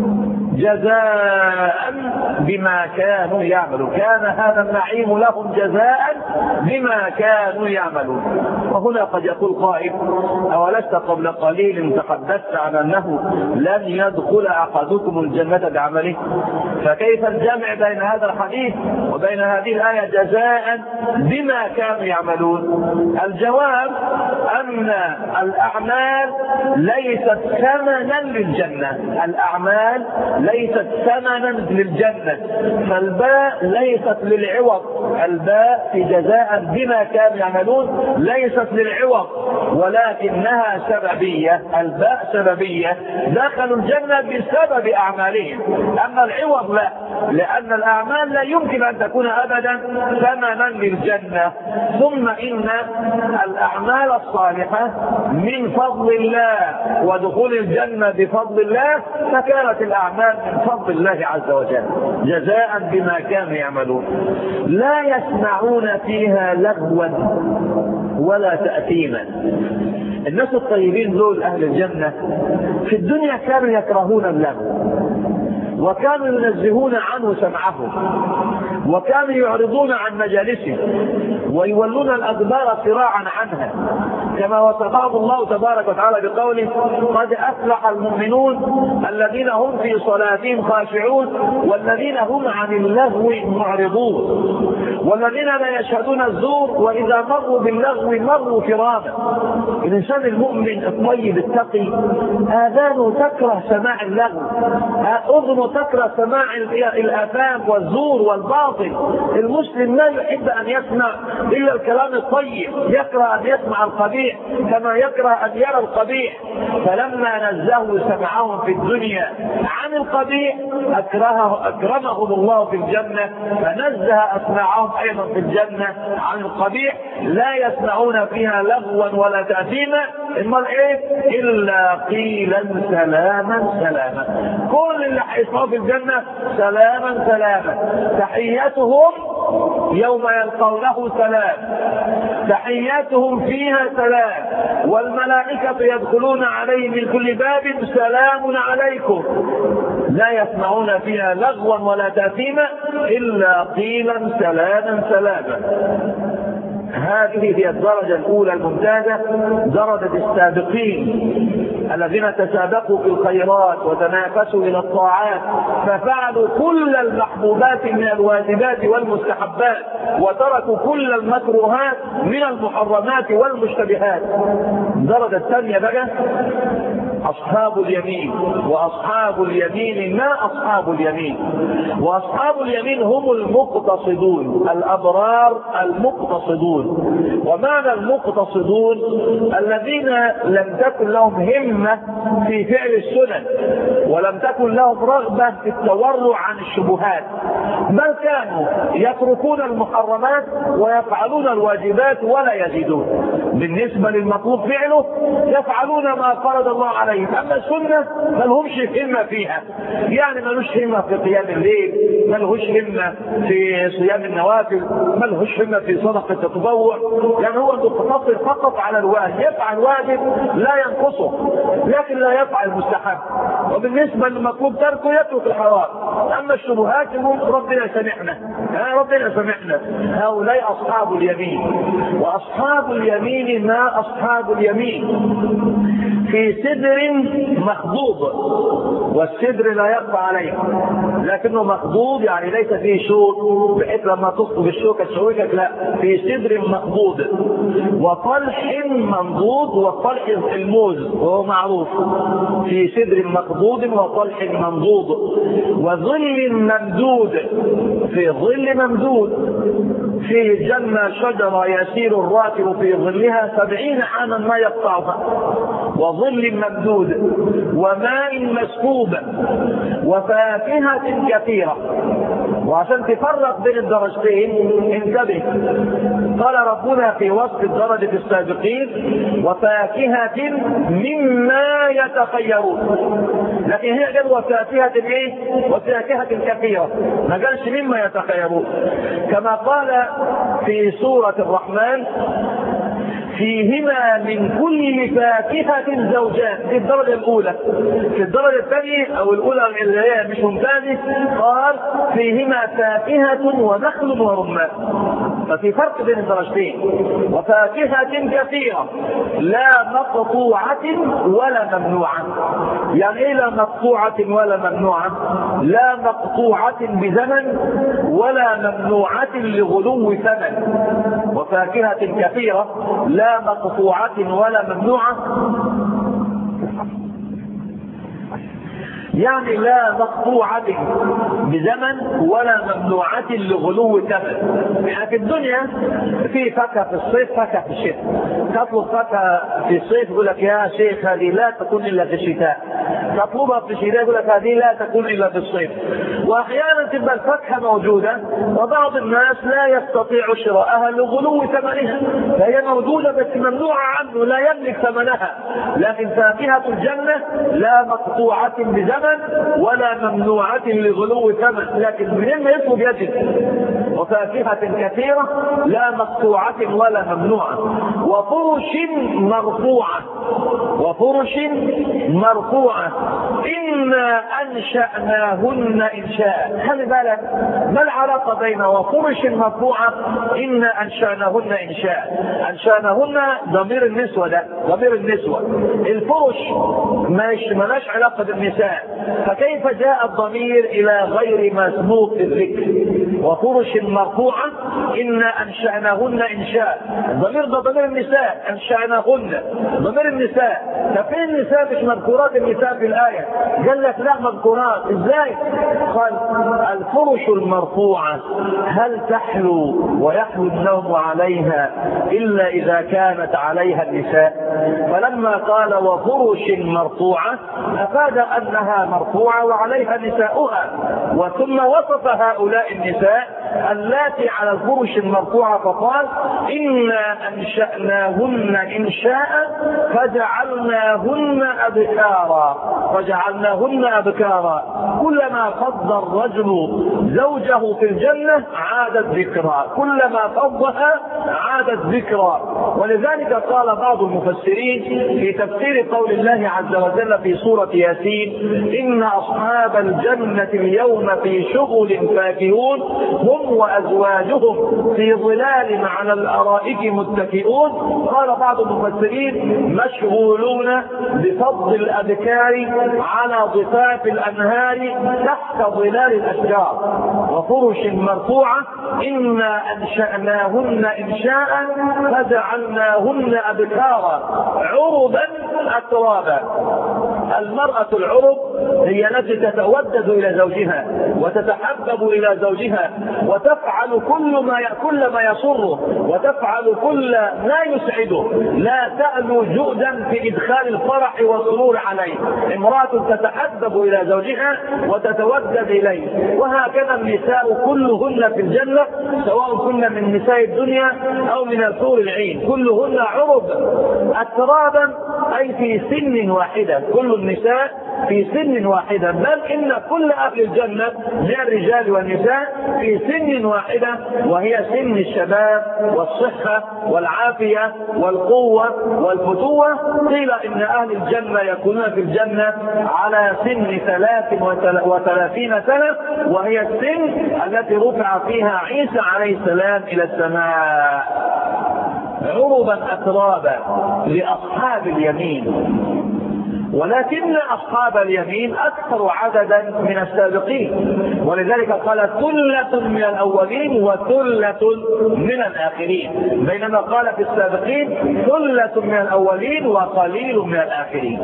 جزاء بما كانوا يعملون. كان هذا النعيم لهم جزاء بما كانوا يعملون. وهنا قد يقول قائل: أولست قبل قليل تحدثت عن أنه لن يدخل أحدكم الجنة بعمله، فكيف الجمع بين هذا الحديث وبين هذه الآية جزاء بما كانوا يعملون؟ الجواب أن الأعمال ليست ثمنا للجنة، الأعمال ليست ثمنا للجنة، فالباء ليست للعوض، الباء في جزاء بما كانوا يعملون ليست للعوض ولكنها سببية. الباء سببية، دخلوا الجنة بسبب أعمالهم، أما العوض لا، لأن الأعمال لا يمكن أن تكون أبدا ثمنا للجنة. ثم إن الأعمال الصالحة من فضل الله ودخول الجنة بفضل الله، فكانت الأعمال من فضل الله عز وجل جزاء بما كانوا يعملون. لا يسمعون فيها لغوا ولا تأثيما. الناس الطيبين دول أهل الجنة في الدنيا كانوا يكرهون اللغو، وكانوا ينزهون عنه سمعهم، وكانوا يعرضون عن مجالسه ويولون الأدبار صراعا عنها، كما وصفه الله تبارك وتعالى بقوله: قد أفلح المؤمنون الذين هم في صلاتهم خاشعون والذين هم عن اللغو معرضون والذين لا يشهدون الزور وإذا مروا باللغو مروا كراما. الإنسان المؤمن الطيب التقي آذانه تكره سماع اللغو، أذنه تكره سماع الآثام والزور والباطل، الباطل. المسلم لا يحب ان يسمع الا الكلام الطيب، يكره ان يسمع القبيح كما يكره ان يرى القبيح. فلما نزهوا سمعهم في الدنيا عن القبيح اكرهه اكرمهم الله في الجنه، فنزه اسماعهم ايضا في الجنه عن القبيح، لا يسمعون فيها لغوا ولا تأثيما، امال ايه؟ الا قيلا سلاما سلاما. كل اللي هيسمعوا في الجنه سلاما سلاما. تحيتهم يوم يلقونه سلام، تحياتهم فيها سلام، والملائكة يدخلون عليه من كل باب سلام عليكم. لا يسمعون فيها لغوا ولا تأثيما إلا قيلا سلاما سلاما. هذه هي الدرجة الأولى الممتازة، درجة السابقين الذين تسابقوا في الخيرات وتنافسوا إلى الطاعات، ففعلوا كل المحبوبات من الواجبات والمستحبات، وتركوا كل المكروهات من المحرمات والمشتبهات. الدرجة الثانية بقى أصحاب اليمين. وأصحاب اليمين ما أصحاب اليمين؟ وأصحاب اليمين هم المقتصدون الأبرار المقتصدون. ومعنى المقتصدون الذين لم تكن لهم همة في فعل السنن، ولم تكن لهم رغبة في التورع عن الشبهات، بل كانوا يتركون المحرمات ويفعلون الواجبات ولا يزيدون. بالنسبة للمطلوب فعله يفعلون ما فرض الله عليهم، أما السنة ملهمش همة فيها، يعني ملوش همة في قيام الليل، ملهوش همة في صيام النوافل، ملهوش همة في صدقة التطوع، يعني هو مقتصر فقط على الواجب، يفعل واجب لا ينقصه لكن لا يفعل المستحب. وبالنسبة للمطلوب تركه يترك الحرام. أما الشبهات ربنا سمحنا ربنا سمحنا. هؤلاء أصحاب اليمين. وأصحاب اليمين ما أصحاب اليمين؟ في سدر مخضوض، والسدر لا يخفى عليه لكنه مخضوض، يعني ليس فيه شوك بحيث لما تصب الشوكة تشوكك، لا، في سدر مخضوض، وطلح منضود. والطلح الموز وهو معروف، في سدر مخضوض وطلح منضود، وظل ممدود، في ظل ممدود، في الجنة شجرة يسير الراكب في ظلها سبعين عاما ما يقطعها، وظل ممدود، وماء مسكوب، وفاكهة كثيرة. وعشان تفرق بين الدرجتين انتبه، قال ربنا في وصف الدرجة السابقين وفاكهة مما يتخيرون، لكن هي قال وفاكهة ايه؟ وفاكهة كثيرة، ما قالش مما يتخيرون. كما قال في سورة الرحمن فيهما من كل فاكهة زوجان، في الدرجة الأولى. في الدرجة الثانية أو الأولى اللي هي مش ممتازة قال فيهما فاكهة ونخل ورمان، ففي فرق بين الدرجتين. وفاكهة كثيرة لا مقطوعة ولا ممنوعة. يعني إيه لا مقطوعة ولا ممنوعة؟ لا مقطوعة بزمن ولا ممنوعة لغلو ثمن. وفاكهة كثيرة لا مقطوعة ولا ممنوعة، يعني لا مقطوعة بزمن ولا ممنوعة لغلو ثمن. يعني في الدنيا في فاكهة في الصيف، فاكهة في الشتاء. تطلب فاكهة في الصيف يقول لك يا شيخ هذه لا تكون إلا في الشتاء، تطلبها في الشتاء يقول لك هذه لا تكون إلا في الصيف. وأحيانا تبقى الفاكهة موجودة وبعض الناس لا يستطيع شراءها لغلو ثمنها، فهي موجودة بس ممنوعة عنه لا يملك ثمنها. لكن فاكهة الجنة لا مقطوعة بزمن ولا ممنوعة لغلو ثمن، لكن منين ما يطلب يجد. وفاكهة كثيرة لا مقطوعة ولا ممنوعة، وفرش مرفوعة، وفرش مرفوعة إنا أنشأناهن إنشاء. خلي بالك ما العلاقة بين وفرش مرفوعة إنا أنشأناهن إنشاء؟ أنشأناهن ضمير النسوة، ده ضمير النسوة. الفرش مش ملاش علاقة بالنساء، فكيف جاء الضمير إلى غير مسبوق الذكر؟ وفرش مرفوعة إنا أنشأناهن إنشاء، الضمير ده ضمير النساء، أنشأناهن ضمير النساء. فين النساء مش مذكورات النساء في الآية؟ قال لك لا مذكورات. ازاي؟ قال الفرش المرفوعة هل تحلو ويحلو النوم عليها إلا إذا كانت عليها النساء؟ فلما قال وفرش مرفوعة أفاد أنها مرفوعة وعليها نساؤها، وثم وصف هؤلاء النساء اللاتي على الفرش المرفوعة فقال إنا أنشأناهن إنشاء فجعلناهن أبكارا فجعلناهن أبكارا كلما فض الرجل زوجه في الجنة عادت ذكرى، كلما فضها عادت ذكرى. ولذلك قال بعض المفسرين في تفسير قول الله عز وجل في سورة ياسين إن أصحاب الجنة اليوم في شغل فاكهون هم وأزواجهم في ظلال على الأرائك متكئون. قال بعض المفسرين مشغولون بفض الأبكار على ضفاف الأنهار تحت ظلال الأشجار. وفرش مرفوعة إنا أنشأناهن إنشاء فجعلناهن أبكارا عربا أترابا. المرأة العرب هي التي تتودد إلى زوجها وتتحبب إلى زوجها وتفعل كل ما كل ما يسره وتفعل كل ما يسعده، لا تألو جهدا في إدخال الفرح والسرور عليه. امرأة تتحبب إلى زوجها وتتودد إليه. وهكذا النساء كلهن في الجنة سواء كن من نساء الدنيا أو من الحور العين كلهن عرب أترابا أي في سن واحدة، كل النساء في سن واحدة، بل إن كل أهل الجنة من الرجال والنساء في سن واحدة وهي سن الشباب والصحة والعافية والقوة والفتوة. قيل إن أهل الجنة يكونون في الجنة على سن ثلاث وثلاثين سنة وهي السن التي رفع فيها عيسى عليه السلام إلى السماء. عربا أترابا لأصحاب اليمين، ولكن أصحاب اليمين أكثر عددا من السابقين، ولذلك قال ثلة من الأولين وثلة من الآخرين، بينما قال في السابقين ثلة من الأولين وقليل من الآخرين.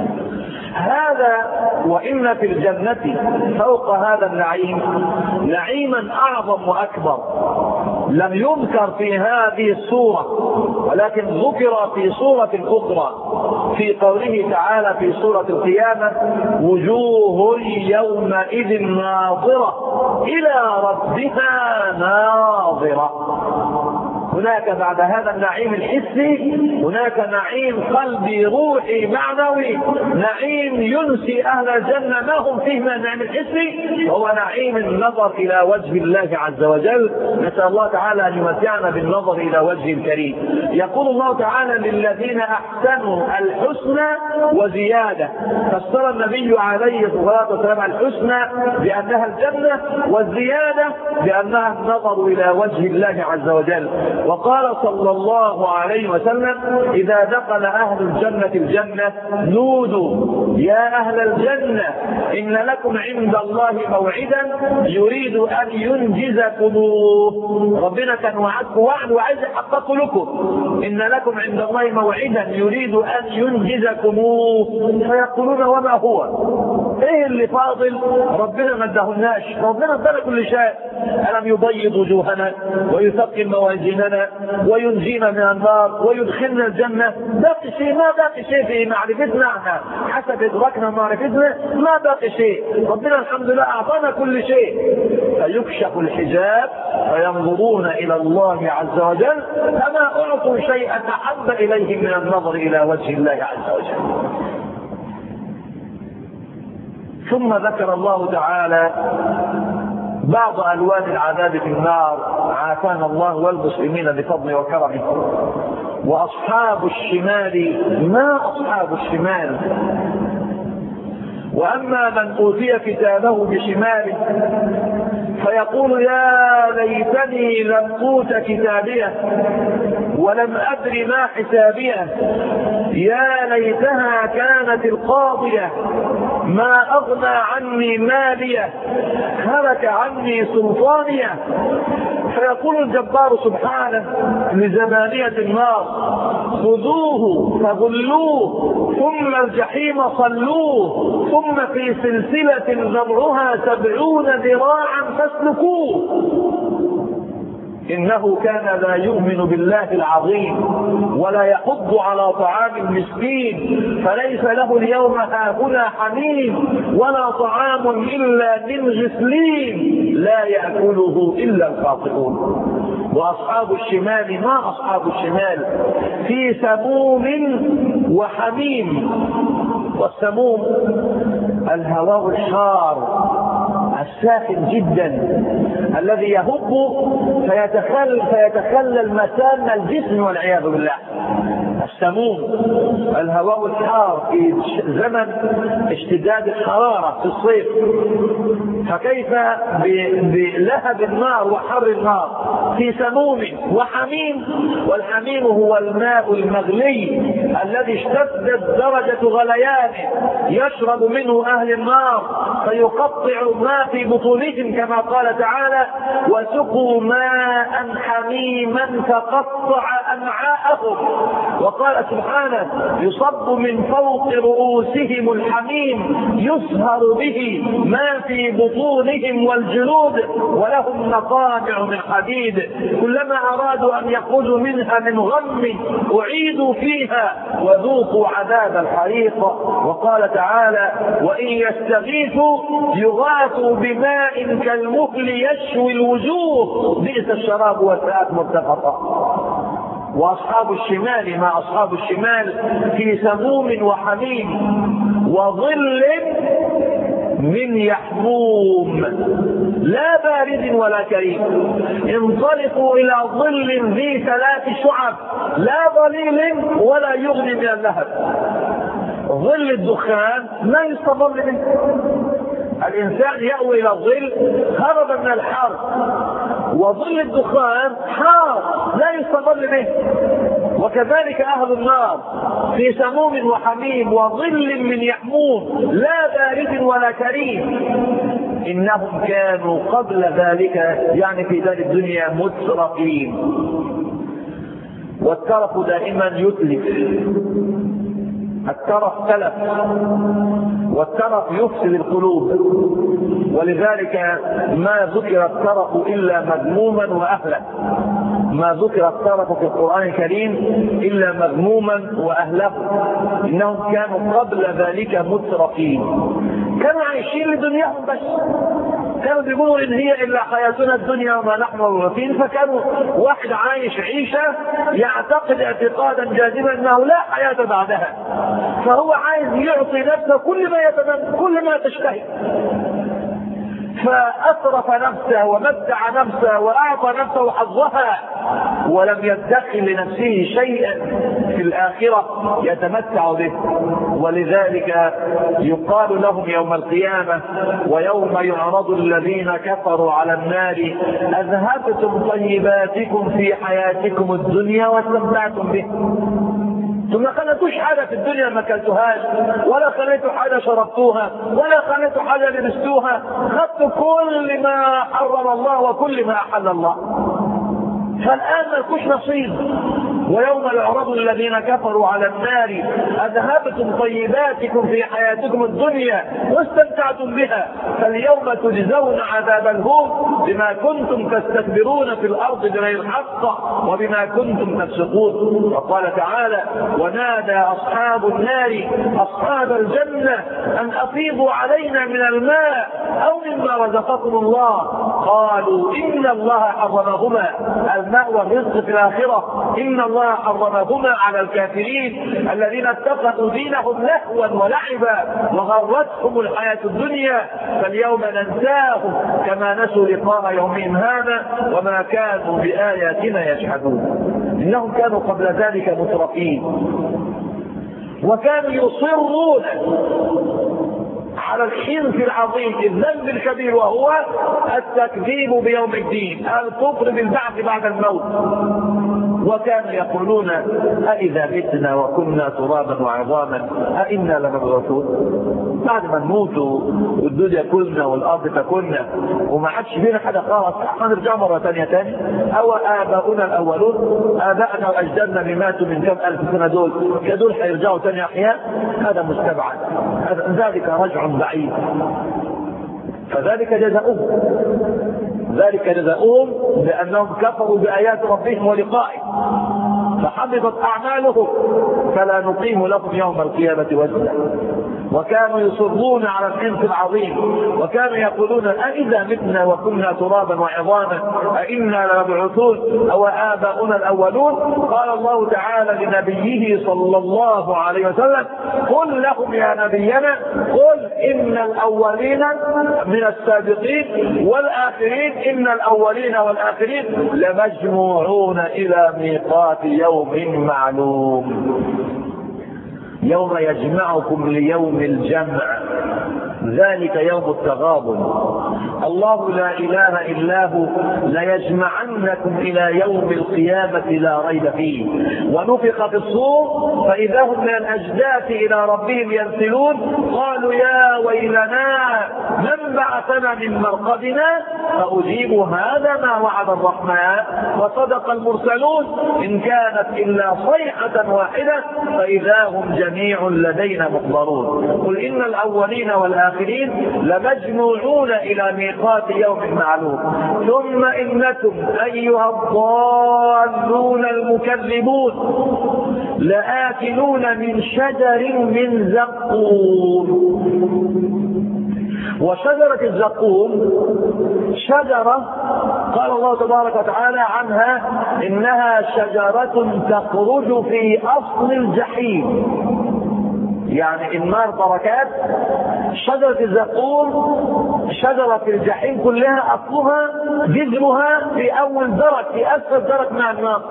هذا وإن في الجنة فوق هذا النعيم نعيما أعظم وأكبر لم يذكر في هذه السورة ولكن ذكر في سورة أخرى في قوله تعالى في سورة القيامة وجوه يومئذ ناظرة إلى ربها ناظرة. هناك بعد هذا النعيم الحسي هناك نعيم قلبي روحي معنوي، نعيم ينسي أهل الجنة ما هم فيه من النعيم الحسي، هو نعيم النظر إلى وجه الله عز وجل. نسأل الله تعالى أن يمتعنا بالنظر إلى وجه الكريم. يقول الله تعالى للذين أحسنوا الحسنى وزيادة، فسر النبي عليه الصلاة والسلام الحسنى بأنها الجنة والزيادة بأنها النظر إلى وجه الله عز وجل. وقال صلى الله عليه وسلم إذا دخل أهل الجنة الجنة نودوا يا أهل الجنة إن لكم عند الله موعدا يريد أن ينجزكموه. ربنا كان وعدكم وعد وعايز يحقق لكم، إن لكم عند الله موعدا يريد أن ينجزكموه. فيقولون وما هو؟ إيه اللي فاضل؟ ربنا ما ادهناش، ربنا ادانا كل شيء. ألم يبيض وجوهنا ويثقل موازيننا وينجينا من النار ويدخلنا الجنة؟ باقي شيء؟ ما باقي شيء في معرفتنا عنها حسب إدراكنا معرفتنا، ما باقي شيء. ربنا الحمد لله أعطانا كل شيء. فيكشف الحجاب فينظرون إلى الله عز وجل فما أعطوا شيئا أحب إليهم من النظر إلى وجه الله عز وجل. ثم ذكر الله تعالى بعض ألوان العذاب في النار، عافانا الله والمسلمين بفضله وكرمه. وأصحاب الشمال ما أصحاب الشمال؟ وأما من أوتي كتابه بشماله فيقول يا ليتني لم أوت كتابيه ولم أدر ما حسابيه يا ليتها كانت القاضية ما أغنى عني ماليه هلك عني سلطانيه. فيقول الجبار سبحانه لزبانية النار خذوه فغلوه ثم الجحيم صلوه ثم في سلسلة ذرعها سبعون ذراعا فاسلكوه إنه كان لا يؤمن بالله العظيم ولا يحض على طعام المسكين فليس له اليوم هاهنا حميم ولا طعام إلا من غسلين لا يأكله إلا الخاطئون. وأصحاب الشمال ما أصحاب الشمال في سموم وحميم. والسموم الهواء الحار الساخن جدا الذي يهب فيتخلل, فيتخلل مسام الجسم والعياذ بالله. السموم الهواء الحار في زمن اشتداد الحرارة في الصيف، فكيف بلهب النار وحر النار في سموم وحميم. والحميم هو الماء المغلي الذي اشتدت درجة غليانه يشرب منه أهل النار فيقطع ما في بطونهم كما قال تعالى وسقوا ماء حميما فقطع أمعاءهم. وقال سبحانه يصب من فوق رؤوسهم الحميم يسهر به ما في بطونهم والجلود ولهم مقامع من حديد كلما أرادوا أن يخرجوا منها من غم أعيدوا فيها وذوقوا عذاب الحريق. وقال تعالى وإن يستغيثوا يغاثوا بماء كالمهل يشوي الوجوه بئس الشراب والساءت مرتفقة. وأصحاب الشمال ما أصحاب الشمال في سموم وحميم وظل من يحموم لا بارد ولا كريم. انطلقوا إلى ظل ذي ثلاث شعب لا ظليل ولا يغني من اللهب. ظل الدخان لا يستظل منه، الإنسان يأوي إلى الظل هربا من الحر، وظل الدخان حار لا يستظل به. وكذلك أهل النار في سموم وحميم وظل من يحموم لا بارد ولا كريم. إنهم كانوا قبل ذلك يعني في دار الدنيا مترفين. والترف دائما يتلف، الترف تلف والترف يفسد القلوب، ولذلك ما ذكر الترف إلا مذموما وأهلا، ما ذكر الترف في القرآن الكريم إلا مذموما وأهله. إنهم كانوا قبل ذلك مترفين، كانوا عايشين لدنياهم بس، كانوا بيقولوا إن هي إلا حياتنا الدنيا وما نحن مبعوثين. فكانوا واحد عايش عيشة يعتقد اعتقادا جاذبا أنه لا حياة بعدها، فهو عايز يعطي نفسه كل ما يتمنى كل ما تشتهي، فأسرف نفسه ومتع نفسه وأعطى نفسه حظها ولم يدخل لنفسه شيئا في الآخرة يتمتع به. ولذلك يقال لهم يوم القيامة ويوم يعرض الذين كفروا على النار أذهبتم طيباتكم في حياتكم الدنيا واستمتعتم به. ثم خلتوش حاجة في الدنيا ما كلتوهاش ولا خليتوا حاجة شربتوها ولا خليتوا حاجة لبستوها، خدتوا كل ما حرم الله وكل ما أحل الله، فالآن مالكوش نصيب. ويوم يعرض الذين كفروا على النار أذهبتم طيباتكم في حياتكم الدنيا واستمتعتم بها فاليوم تجزون عذاب الهون بما كنتم تستكبرون في الأرض بغير الحق وبما كنتم تفسقون. وقال تعالى ونادى أصحاب النار أصحاب الجنة أن أفيضوا علينا من الماء أو مما رزقكم الله قالوا إن الله حرمهما، الماء والرزق في الآخرة، إن الله حرمهما على الكافرين الذين اتخذوا دينهم لهوا ولعبا وغرتهم الحياة الدنيا فاليوم ننساهم كما نسوا لقاء يومهم هذا وما كانوا بآياتنا يجحدون. إنهم كانوا قبل ذلك مترفين وكانوا يصرون على الحنث العظيم الذنب الكبير وهو التكذيب بيوم الدين، الكفر بالبعث بعد الموت. وكانوا يقولون أئذا متنا وكنا ترابا وعظاما أئنا لمبعوثون؟ بعد ما نموت والدنيا كلنا والأرض تكلنا وما عادش بينا حاجة خالص، هنرجع مرة ثانية ثاني؟ أو آباؤنا الأولون، آباءنا وأجدادنا اللي ماتوا من كم ألف سنة دول كدول هيرجعوا ثاني أحياء؟ هذا مستبعد، ذلك رجع بعيد. فذلك جزاؤهم، ذلك جزاؤهم بأنهم كفروا بآيات ربهم ولقائه فحبطت أعمالهم فلا نقيم لهم يوم القيامة وزنا. وكانوا يصرون على الحنث العظيم، وكانوا يقولون أئذا متنا وكنا ترابا وعظاما أئنا لمبعوثون أو آباؤنا الأولون؟ قال الله تعالى لنبيه صلى الله عليه وسلم: قل لهم يا نبينا قل إن الأولين من السابقين والآخرين إن الأولين والآخرين لمجموعون إلى ميقات يوم معلوم يوم يجمعكم ليوم الجمع ذلك يوم التغابن الله لا إله إلا هو ليجمعنكم إلى يوم القيامة لا ريب فيه ونفخ في الصور فإذا هم من الأجداث إلى ربهم ينسلون قالوا يا ويلنا من بعثنا من مرقدنا فأجيب هذا ما وعد الرحمن وصدق المرسلون إن كانت إلا صيحة واحدة فإذا هم جميع لدينا محضرون قل إن الأولين والآخرين لمجموعون إلى ميقات يوم معلوم ثم إنكم أيها الضالون المكذبون لآكلون من شجر من زقوم. وشجرة الزقوم شجرة قال الله تبارك وتعالى عنها إنها شجرة تخرج في أصل الجحيم، يعني النار بركات. شجرة الزقوم شجرة الجحيم كلها أصلها جذرها في أول درك في أسفل درك مع النار.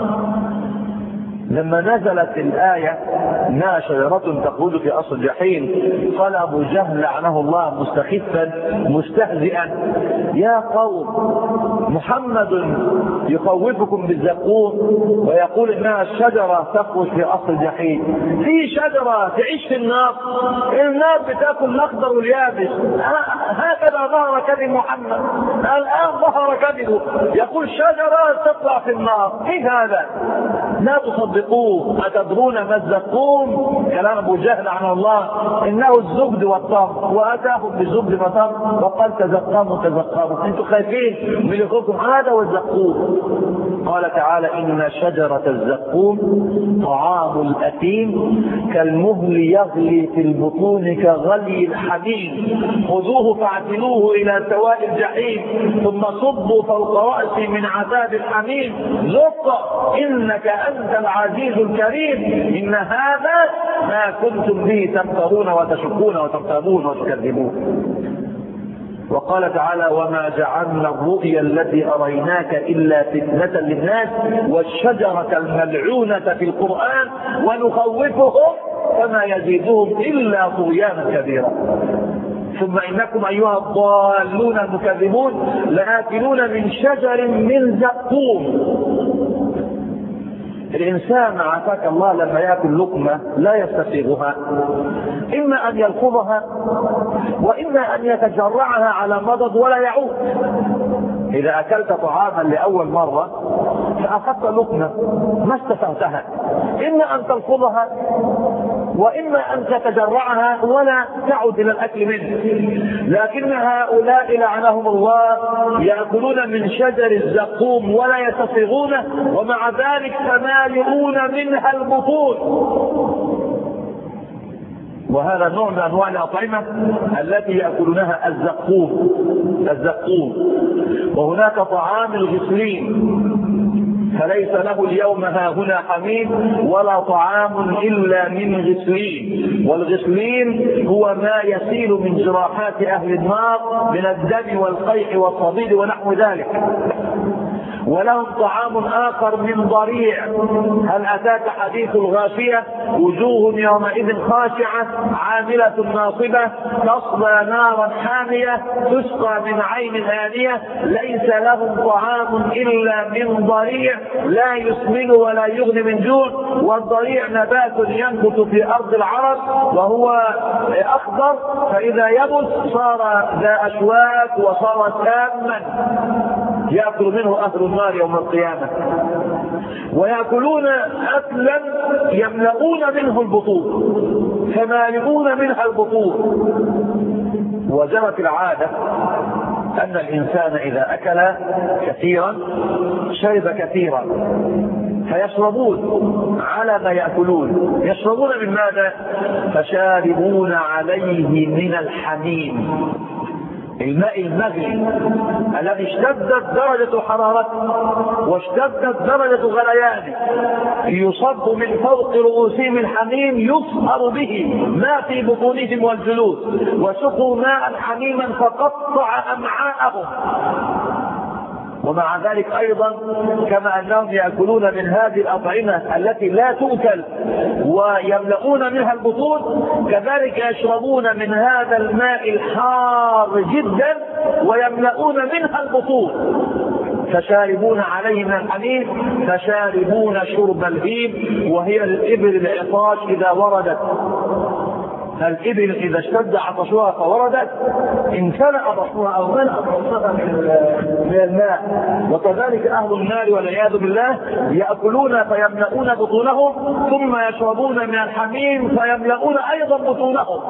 لما نزلت الآية إنها شجرة تخرج في أصل الجحيم قال أبو جهل لعنه الله مستخفا مستهزئا يا قوم محمد يخوفكم بالزقوم ويقول إنها الشجرة تخرج في أصل الجحيم. في شجرة تعيش في النار، النار بتاكل الأخضر واليابس. هكذا ظهر كذب محمد، الآن ظهر كذبه يقول شجرة تطلع في النار. كيف هذا؟ لا تصدق. أتدرون ما الزقوم؟ كلام أبو جهل عنه الله إنه الزبد والطم وأتاهم بالزبد والطم وقال تزقموا تزقموا. أنتم خايفين من يخوفكم هذا والزقوم. قال تعالى إن شجرة الزقوم طعام الأثيم كالمهل يغلي في البطون كغلي الحميم خذوه فاعتلوه إلى سواء الجحيم ثم صبوا فوق رأسي من عذاب الحميم ذق إنك أنت العزيز الكريم إن هذا ما كنتم به تمترون وتشكون وترتابون وتكذبون. وقال تعالى وما جعلنا الرؤيا التي أريناك إلا فتنة للناس والشجرة الملعونة في القرآن ونخوفهم فما يزيدهم إلا طغيانا كبيرا. ثم إنكم أيها الضالون المكذبون لآكلون من شجر من زقوم. الإنسان عافاك الله لما يأكل لقمة لا يستسيغها، إما أن يلفظها وإما أن يتجرعها على مضض ولا يعود. إذا أكلت طعاما لأول مرة فأخذت لقمة ما استسغتها، إما أن تلفظها وإما أن تتجرعها ولا تعود إلى الأكل منه. لكن هؤلاء لعنهم الله يأكلون من شجر الزقوم ولا يستسيغونه ومع ذلك فمالئون منها البطون. وهذا نوع من أنواع الأطعمة التي يأكلونها الزقوم الزقوم. وهناك طعام الغسلين فليس له اليوم ها هنا حميم ولا طعام إلا من غسلين. والغسلين هو ما يسيل من جراحات أهل النار من الدم والقيح والصديد ونحو ذلك. ولهم طعام آخر من ضريع. هل أتاك حديث الغاشية؟ وجوه يومئذ خاشعة عاملة ناصبة تصلى نارا حامية تسقى من عين آنية ليس لهم طعام إلا من ضريع لا يسمن ولا يغني من جوع. والضريع نبات ينبت في أرض العرب وهو أخضر، فإذا يبس صار ذا أشواك وصار ساما يأكل منه أهل النار يوم القيامة، ويأكلون أكلا يملؤون منه البطون فمالئون منها البطون. وجرت العادة أن الإنسان إذا أكل كثيرا شرب كثيرا، فيشربون على ما يأكلون. يشربون من ماذا؟ فشاربون عليه من الحميم، الماء المغلي الذي اشتدت درجة حرارته واشتدت درجة غليانه، يصب من فوق رؤوسهم الحميم يصهر به ما في بطونهم والجلود، وسقوا ماء حميما فقطع أمعاءهم. ومع ذلك أيضا كما أنهم يأكلون من هذه الأطعمة التي لا تؤكل ويملؤون منها البطون، كذلك يشربون من هذا الماء الحار جدا ويملؤون منها البطون. فشاربون عليه من الحميم فشاربون شرب الهيم، وهي الإبل العطاش إذا وردت. الإبل إذا اشتد عطشها فوردت امتلأ بطنها أو ملأت بطنها من الماء. وكذلك أهل النار والعياذ بالله يأكلون فيملؤون بطونهم ثم يشربون من الحميم فيملؤون أيضا بطونهم.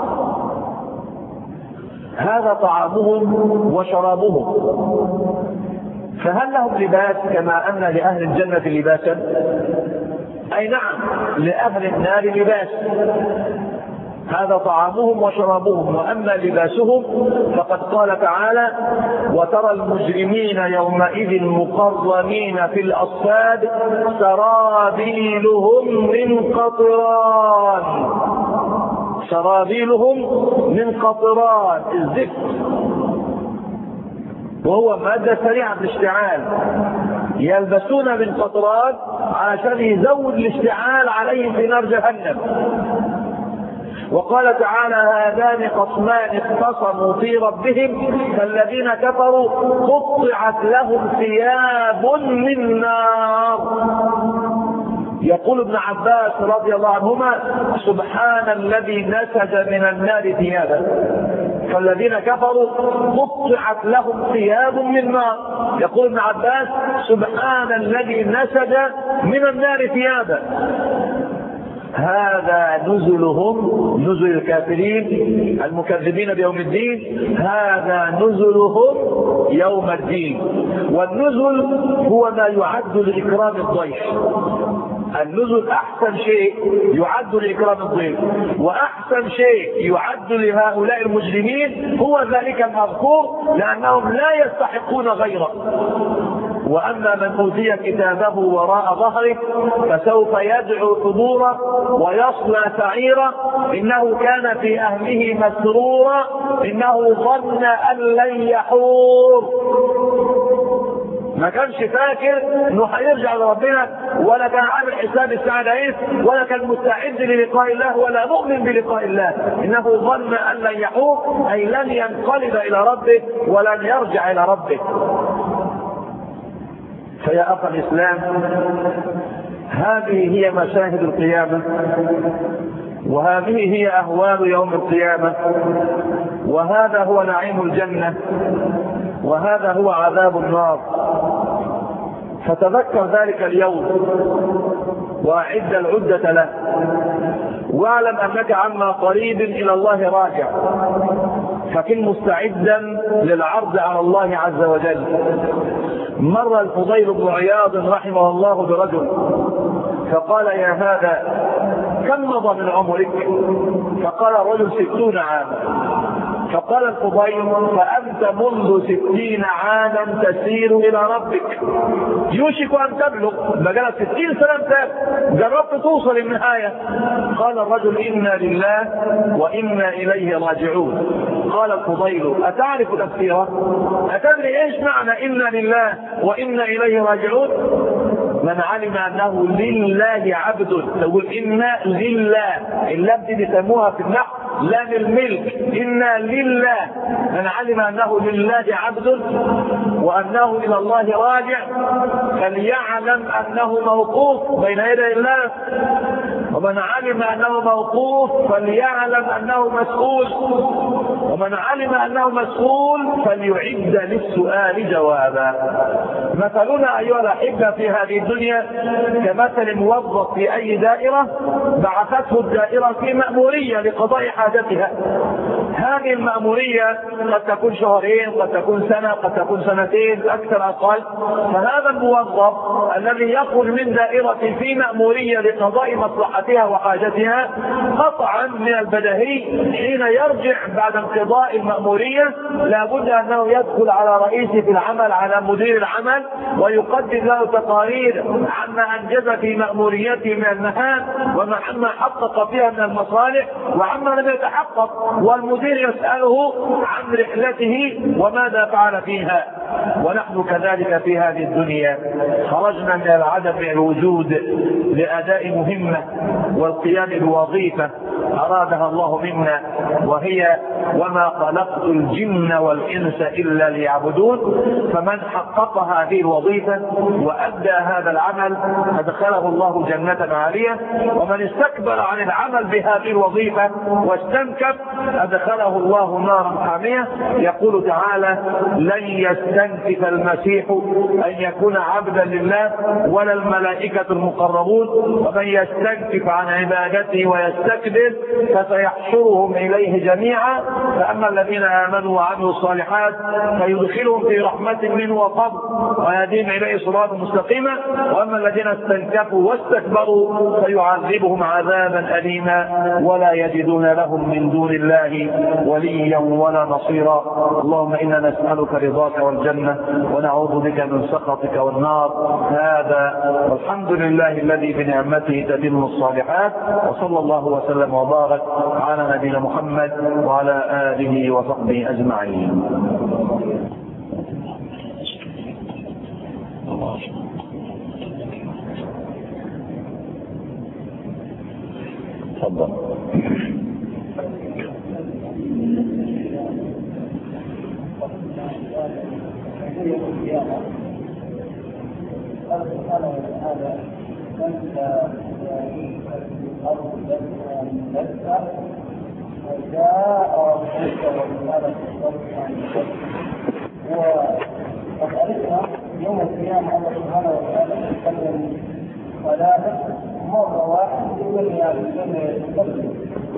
هذا طعامهم وشرابهم. فهل لهم لباس كما أن لأهل الجنة لباسا؟ أي نعم، لأهل النار لباس. هذا طعامهم وشرابهم. وأما لباسهم فقد قال تعالى: وترى المجرمين يومئذ مقرنين في الأصفاد سرابيلهم من قطران. سرابيلهم من قطران الزفت، وهو مادة سريعة الاشتعال، يلبسون من قطران عشان يزود الاشتعال عليهم في نار جهنم. وقال تعالى: هذان خصمان اختصموا في ربهم فالذين كفروا قطعت لهم ثياب من نار. يقول ابن عباس رضي الله عنهما: سبحان الذي نسج من النار ثيابا. فالذين كفروا قطعت لهم ثياب من نار. يقول ابن عباس: سبحان الذي نسج من النار ثيابا. هذا نزلهم، نزل الكافرين المكذبين بيوم الدين، هذا نزلهم يوم الدين. والنزل هو ما يعد لإكرام الضيف. النزل أحسن شيء يعد لإكرام الضيف، وأحسن شيء يعد لهؤلاء المجرمين هو ذلك المذكور، لأنهم لا يستحقون غيره. وأما من أوتي كتابه وراء ظهره فسوف يدعو ثبورا ويصلى سعيرا إنه كان في أهله مسرورا إنه ظن أن لن يحور. ما كانش فاكر انه هيرجع لربنا، ولا كان عامل حساب السعادة ايه، ولا كان مستعد للقاء الله، ولا مؤمن بلقاء الله. انه ظن ان لن يحور، اي لن ينقلب الى ربه ولن يرجع الى ربه. فيا اخ الاسلام، هذه هي مشاهد القيامة، وهذه هي اهوال يوم القيامة، وهذا هو نعيم الجنة، وهذا هو عذاب النار. فتذكر ذلك اليوم وأعد العدة له، واعلم أنك عما قريب إلى الله راجع، فكن مستعدا للعرض على الله عز وجل. مر الفضيل بن عياض رحمه الله برجل فقال: يا هذا كم مضى من عمرك؟ فقال الرجل: ستون عاما. فقال الفضيل: فأنت منذ ستين عاما تسير إلى ربك، يوشك أن تبلغ، بقالك ستين سنة جربت توصل النهاية. قال الرجل: إنا لله وإنا إليه راجعون. قال الفضيل: أتعرف تفسيره؟ أتدري إيش معنى إنا لله وإنا إليه راجعون؟ من علم أنه لله عبد، تقول إنا لله، اللام دي بيسموها في النحو لام الملك، إنا لله. من علم أنه لله عبد وأنه إلى الله راجع فليعلم أنه موقوف بين يدي الله، ومن علم أنه موقوف فليعلم أنه مسؤول، ومن علم أنه مسؤول فليعد للسؤال جوابا. مثلنا أيها الأحبة في هذه الدنيا كمثل موظف في أي دائرة بعثته الدائرة في مأمورية لقضاء حاجتها. هذه المأمورية قد تكون شهرين، قد تكون سنة، قد تكون سنتين، أكثر أقل. فهذا الموظف الذي يخرج من دائرة في مأمورية لقضاء مصلحتها وحاجتها قطعا من البديهي حين يرجع بعد انقضاء المأمورية لابد أنه يدخل على رئيسه في العمل، على مدير العمل، ويقدم له تقارير عما أنجز في مأموريته من المهام وعما حقق فيها من المصالح وعما لم يتحقق، والمدير يسأله عن رحلته وماذا فعل فيها. ونحن كذلك في هذه الدنيا خرجنا من العدم الوجود لأداء مهمة والقيام بوظيفة أرادها الله منا، وهي وما خلقت الجن والإنس إلا ليعبدون. فمن حقق هذه الوظيفة وأدى هذا العمل أدخله الله جنة عالية، ومن استكبر عن العمل بهذه الوظيفة واستنكف أدخله الله نارا حامية. يقول تعالى: لن يستنكف المسيح أن يكون عبدا لله ولا الملائكة المقربون، ومن يستنكف عن عبادته ويستكبر فسيحشرهم إليه جميعا. فأما الذين آمنوا وعملوا الصالحات فيدخلهم في رحمة منه وفضل ويهديهم إليه صراطا مستقيما، وأما الذين استنكفوا واستكبروا فيعذبهم عذابا أليما ولا يجدون لهم من دون الله وليا ولا نصيرا. اللهم إنا نسألك رضاك والجنة ونعوذ بك من سخطك والنار. هذا والحمد لله الذي بنعمته تتم الصالحات، وصلى الله وسلم وبارك على نبينا محمد وعلى آله وصحبه أجمعين. تفضل. وجاء ربك والملك وقد عرفنا يوم القيامة الله سبحانه وتعالى يتكلم خلائق مرة واحدة يقول يا بسم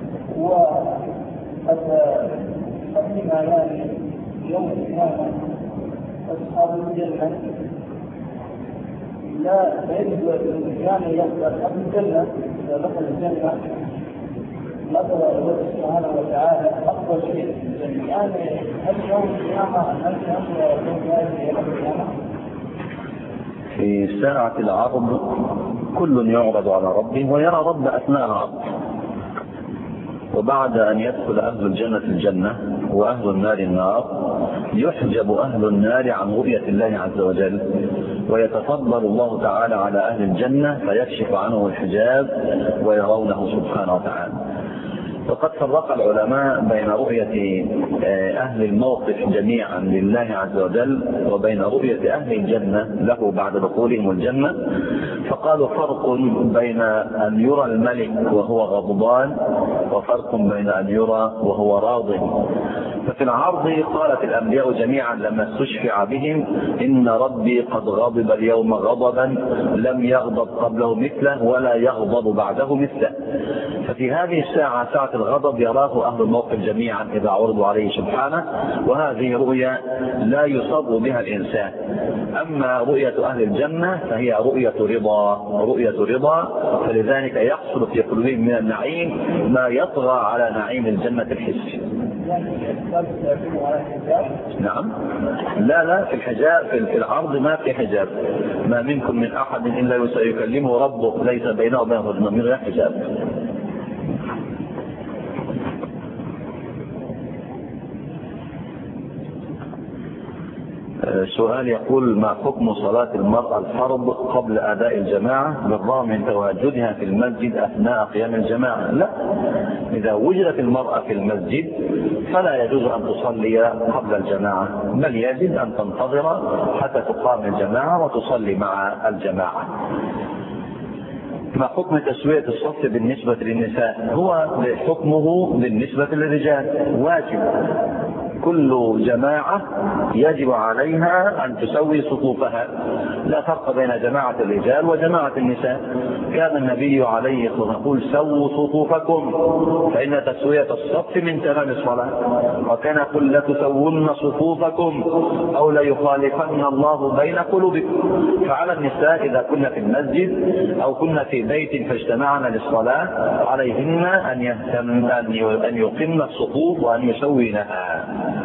وقد قدم يعني يوم القيامة أصحاب الجنة لا يجب الإنسان يقدر أهل الجنة إذا دخل الجنة نظر الله سبحانه وتعالى أفضل شيء. يعني هل يوم القيامة هل يوم القيامة في ساعة العرض كل يعرض على ربه ويرى رب أثناء العرض، وبعد أن يدخل أهل الجنة الجنة وأهل النار النار يحجب أهل النار عن رؤية الله عز وجل، ويتفضل الله تعالى على أهل الجنة فيكشف عنه الحجاب ويرونه سبحانه وتعالى. وقد فرق العلماء بين رؤية أهل الموقف جميعا لله عز وجل وبين رؤية أهل الجنة له بعد دخولهم الجنة، فقالوا فرق بين أن يرى الملك وهو غضبان وفرق بين أن يرى وهو راض. ففي العرض قالت الأنبياء جميعا لما استشفع بهم: إن ربي قد غضب اليوم غضبا لم يغضب قبله مثله ولا يغضب بعده مثله. ففي هذه الساعة ساعة الغضب يراه أهل الموقف جميعا إذا عرضوا عليه سبحانه، وهذه رؤية لا يصاب بها الإنسان. أما رؤية أهل الجنة فهي رؤية رضا، رؤية رضا، فلذلك يحصل في قلوبهم من النعيم ما يطغى على نعيم الجنة الحسي. نعم. لا لا في الحجاب في العرض ما في حجاب. ما منكم من أحد إلا سيكلمه ربه ليس بينه وبينه من غير حجاب. سؤال يقول: ما حكم صلاة المرأة الفرض قبل أداء الجماعة بالرغم من تواجدها في المسجد أثناء قيام الجماعة؟ لا، إذا وجدت المرأة في المسجد فلا يجوز أن تصلي قبل الجماعة، بل يجب أن تنتظر حتى تقام الجماعة وتصلي مع الجماعة. ما حكم تسوية الصف بالنسبة للنساء؟ هو حكمه بالنسبة للرجال واجب. كل جماعة يجب عليها أن تسوي صفوفها، لا فرق بين جماعة الرجال وجماعة النساء. كان النبي عليه الصلاة والسلام يقول: سووا صفوفكم فإن تسوية الصف من تمام الصلاة. وكان يقول: لتسوون صفوفكم أو ليخالفن الله بين قلوبكم. فعلى النساء إذا كنا في المسجد أو كنا في بيت فاجتمعنا للصلاة عليهن أن يهتم أن يقمن الصفوف وأن يسوينها.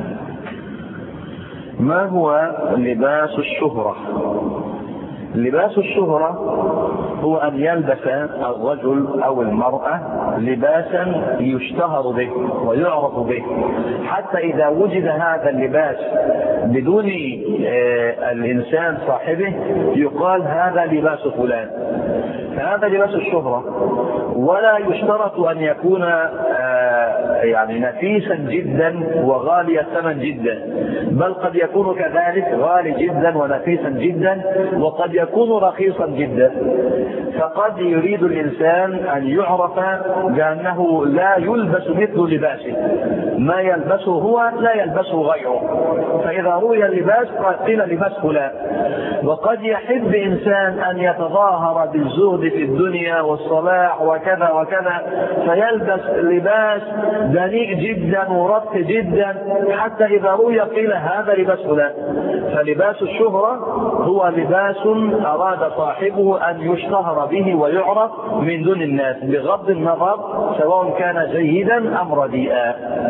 ما هو لباس الشهرة؟ لباس الشهرة هو أن يلبس الرجل أو المرأة لباسا يشتهر به ويعرف به، حتى إذا وجد هذا اللباس بدون الإنسان صاحبه يقال هذا لباس فلان، فهذا لباس الشهرة. ولا يشترط أن يكون يعني نفيسا جدا وغالي الثمن جدا، بل قد يكون كذلك غالي جدا ونفيسا جدا، وقد يكون رخيصا جدا. فقد يريد الإنسان أن يعرف بأنه لا يلبس مثل لباسه، ما يلبسه هو لا يلبسه غيره، فإذا روي اللباس قيل لباس فلان. وقد يحب إنسان أن يتظاهر بالزهد في الدنيا والصلاح وكذا وكذا، فيلبس لباس دنيء جدا ورق جدا، حتى إذا روي قيل هذا لباس فلان. فلباس الشهرة هو لباس أراد صاحبه أن يشتهر به ويعرف من دون الناس بغض النظر سواء كان جيدا أم رديئا.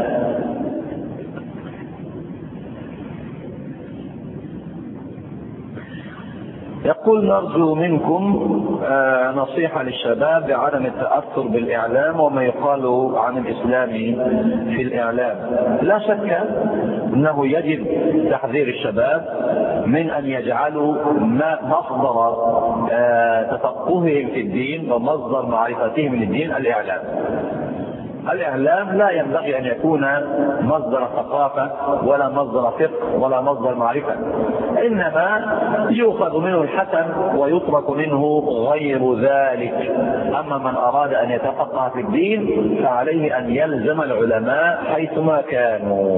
يقول: نرجو منكم نصيحة للشباب بعدم التأثر بالإعلام وما يقال عن الإسلام في الإعلام. لا شك أنه يجب تحذير الشباب من أن يجعلوا مصدر تفقههم في الدين ومصدر معرفتهم للدين الإعلام. الإعلام لا ينبغي أن يكون مصدر ثقافة ولا مصدر فقه ولا مصدر معرفة، إنما يؤخذ منه الحسن ويترك منه غير ذلك. أما من أراد أن يتفقه في الدين فعليه أن يلزم العلماء حيثما كانوا.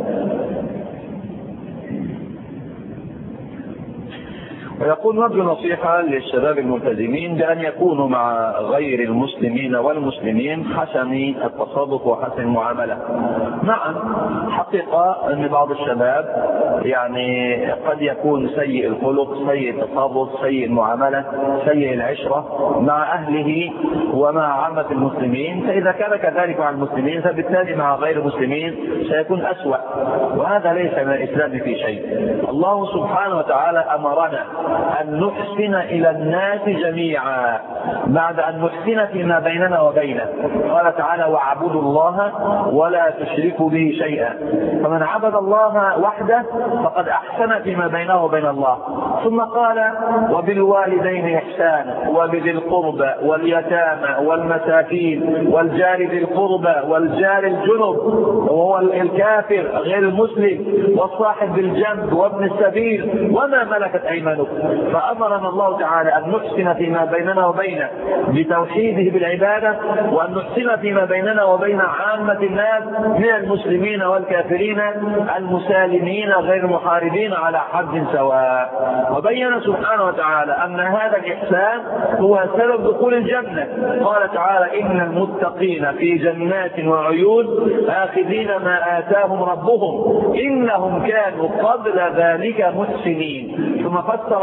ويقول: نرجو نصيحة للشباب الملتزمين بأن يكونوا مع غير المسلمين والمسلمين حسن التصرف وحسن المعاملة. نعم، حقيقة أن بعض الشباب يعني قد يكون سيء الخلق، سيء التصرف، سيء المعاملة، سيء العشرة مع أهله ومع عامة المسلمين، فإذا كان كذلك مع المسلمين فبالتالي مع غير المسلمين سيكون أسوأ، وهذا ليس من الإسلام في شيء. الله سبحانه وتعالى أمرنا أن نحسن إلى الناس جميعا بعد أن نحسن فيما بيننا وبينه. قال تعالى: واعبدوا الله ولا تشركوا به شيئا. فمن عبد الله وحده فقد أحسن فيما بينه وبين الله. ثم قال: وبالوالدين إحسانا وبذي القربى واليتامى والمساكين والجار ذي القربى والجار الجنب وهو الكافر غير المسلم والصاحب بالجنب وابن السبيل وما ملكت أيمانكم. فأمرنا الله تعالى أن نحسن فيما بيننا وبينه بتوحيده بالعبادة، وأن نحسن فيما بيننا وبين عامة الناس من المسلمين والكافرين المسالمين غير المحاربين على حد سواء. وبين سبحانه وتعالى أن هذا الإحسان هو سبب دخول الجنة. قال تعالى: إن المتقين في جنات وعيون آخذين ما آتاهم ربهم إنهم كانوا قبل ذلك محسنين. ثم فسر